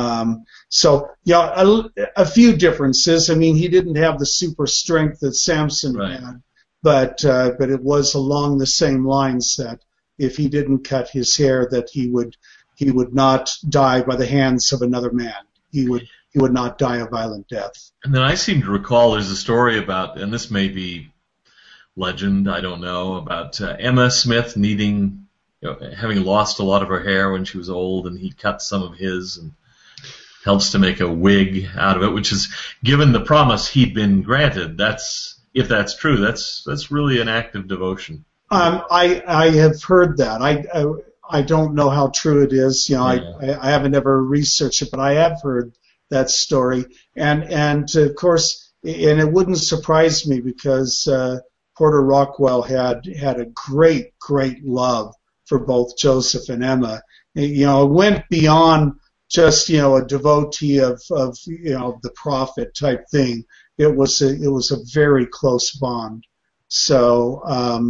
So yeah, a few differences. I mean, he didn't have the super strength that Samson had, but it was along the same lines that if he didn't cut his hair, that he would not die by the hands of another man. He would not die a violent death. And then I seem to recall there's a story about, and this may be legend, I don't know, about Emma Smith having lost a lot of her hair when she was old, and he cut some of his and helps to make a wig out of it, which is, given the promise he'd been granted, if that's true, that's really an act of devotion. I have heard that. I don't know how true it is. I haven't ever researched it, but I have heard that story. And of course, and it wouldn't surprise me because Porter Rockwell had a great love for both Joseph and Emma. It went beyond just a devotee of the prophet type thing. It was a very close bond. So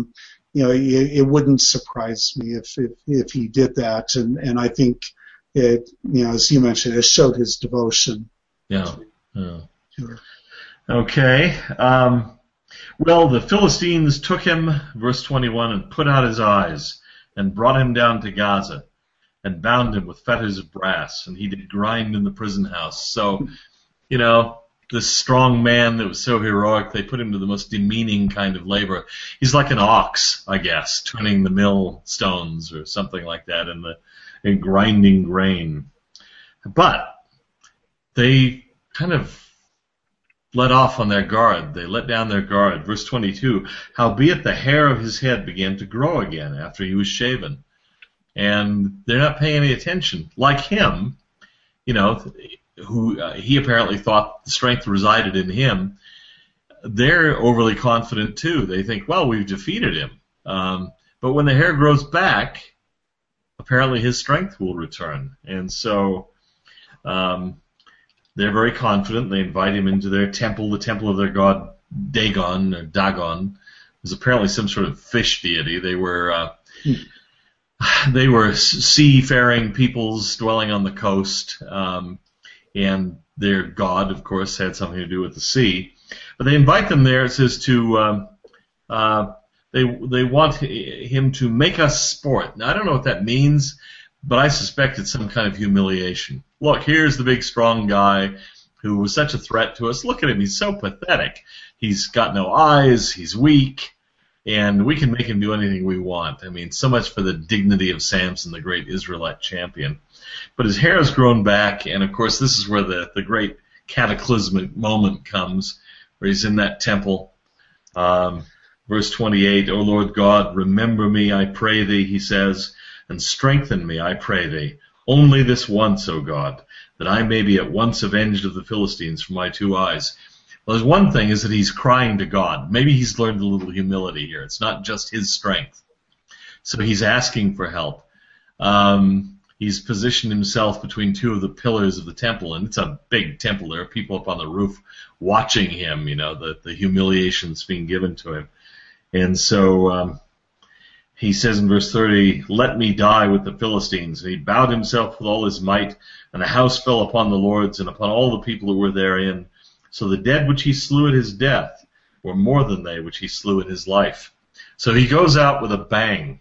it wouldn't surprise me if he did that, and I think it, as you mentioned, it showed his devotion. Yeah. Sure. Okay. Well, the Philistines took him, verse 21, and put out his eyes, and brought him down to Gaza, and bound him with fetters of brass, and he did grind in the prison house. So, this strong man that was so heroic, they put him to the most demeaning kind of labor. He's like an ox, I guess, turning the mill stones or something like that in grinding grain. But they kind of let off on their guard. They let down their guard. Verse 22, howbeit the hair of his head began to grow again after he was shaven. And they're not paying any attention. Like him, who he apparently thought the strength resided in him, they're overly confident too. They think, well, we've defeated him. But when the hair grows back, apparently his strength will return. And so they're very confident. They invite him into their temple, the temple of their god Dagon, or Dagon. It was apparently some sort of fish deity. They were seafaring peoples dwelling on the coast. And their god, of course, had something to do with the sea. But they invite them there, it says, to they want him to make us sport. Now, I don't know what that means, but I suspect it's some kind of humiliation. Look, here's the big, strong guy who was such a threat to us. Look at him. He's so pathetic. He's got no eyes. He's weak. And we can make him do anything we want. I mean, so much for the dignity of Samson, the great Israelite champion. But his hair has grown back, and of course this is where the great cataclysmic moment comes, where he's in that temple. Verse 28, O Lord God, remember me, I pray thee, he says, and strengthen me, I pray thee, only this once, O God, that I may be at once avenged of the Philistines for my two eyes. Well, there's one thing is that he's crying to God. Maybe he's learned a little humility here. It's not just his strength. So he's asking for help. He's positioned himself between two of the pillars of the temple, and it's a big temple. There are people up on the roof watching him, the humiliation's being given to him. And so he says in verse 30, let me die with the Philistines. And he bowed himself with all his might, and the house fell upon the lords and upon all the people who were therein. So the dead which he slew at his death were more than they which he slew in his life. So he goes out with a bang.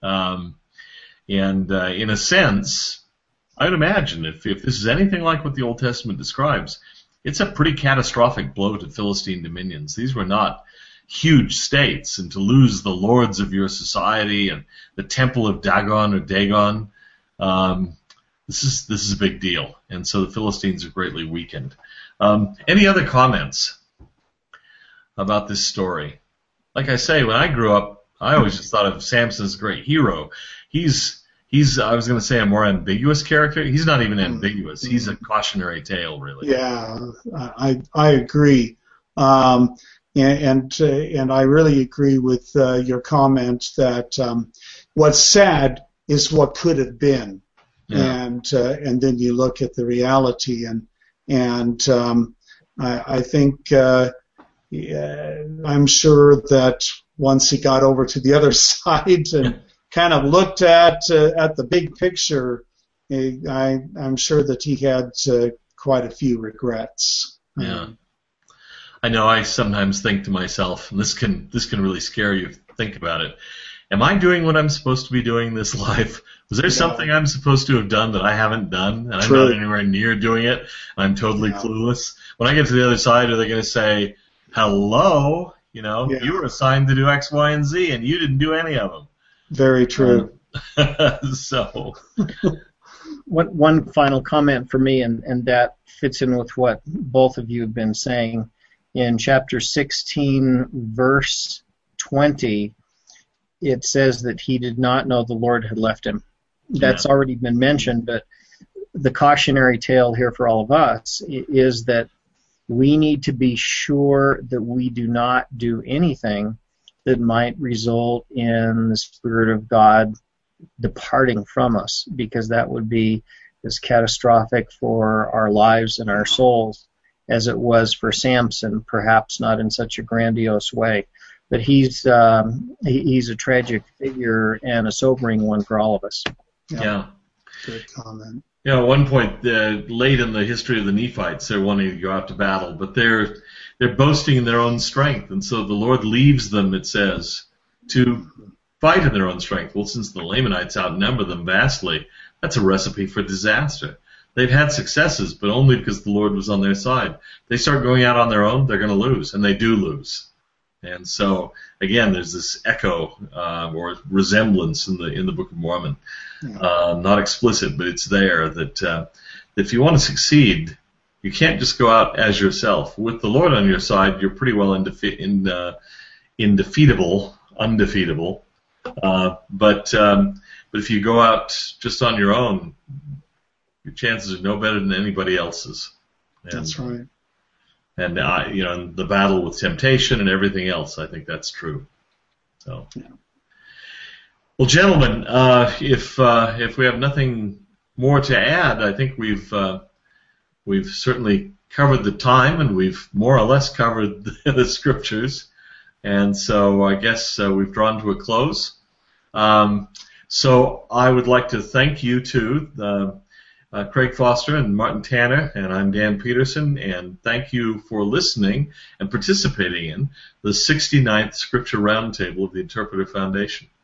And in a sense, I would imagine if this is anything like what the Old Testament describes, it's a pretty catastrophic blow to Philistine dominions. These were not huge states, and to lose the lords of your society and the temple of Dagon or Dagon, this is a big deal. And so the Philistines are greatly weakened. Any other comments about this story? Like I say, when I grew up, I always just thought of Samson as a great hero. He's I was going to say a more ambiguous character. He's not even ambiguous. He's a cautionary tale, really. Yeah, I agree. And I really agree with your comment that what's sad is what could have been, and then you look at the reality, and I think I'm sure that once he got over to the other side and kind of looked at the big picture, I'm sure that he had quite a few regrets. Yeah. I know I sometimes think to myself, and this can really scare you if you think about it, am I doing what I'm supposed to be doing in this life? Was there something I'm supposed to have done that I haven't done, and I'm not anywhere near doing it, and I'm totally clueless? When I get to the other side, are they going to say, hello, you were assigned to do X, Y, and Z, and you didn't do any of them? Very true. So... One final comment for me, and that fits in with what both of you have been saying. In chapter 16, verse 20, it says that he did not know the Lord had left him. That's already been mentioned, but the cautionary tale here for all of us is that we need to be sure that we do not do anything that might result in the Spirit of God departing from us, because that would be as catastrophic for our lives and our souls as it was for Samson, perhaps not in such a grandiose way. But he's a tragic figure and a sobering one for all of us. Yeah. Good comment. At one point, late in the history of the Nephites, they're wanting to go out to battle, but they're boasting in their own strength, and so the Lord leaves them, it says, to fight in their own strength. Well, since the Lamanites outnumber them vastly, that's a recipe for disaster. They've had successes, but only because the Lord was on their side. They start going out on their own, they're going to lose, and they do lose. And so, again, there's this echo or resemblance in the Book of Mormon. Not explicit, but it's there, that if you want to succeed, you can't just go out as yourself. With the Lord on your side, you're pretty well undefeatable. But if you go out just on your own, your chances are no better than anybody else's. That's right. And the battle with temptation and everything else, I think that's true. So, well, gentlemen, if we have nothing more to add, I think we've certainly covered the time, and we've more or less covered the scriptures. And so I guess we've drawn to a close. So I would like to thank you two, Craig Foster and Martin Tanner, and I'm Dan Peterson, and thank you for listening and participating in the 69th Scripture Roundtable of the Interpreter Foundation.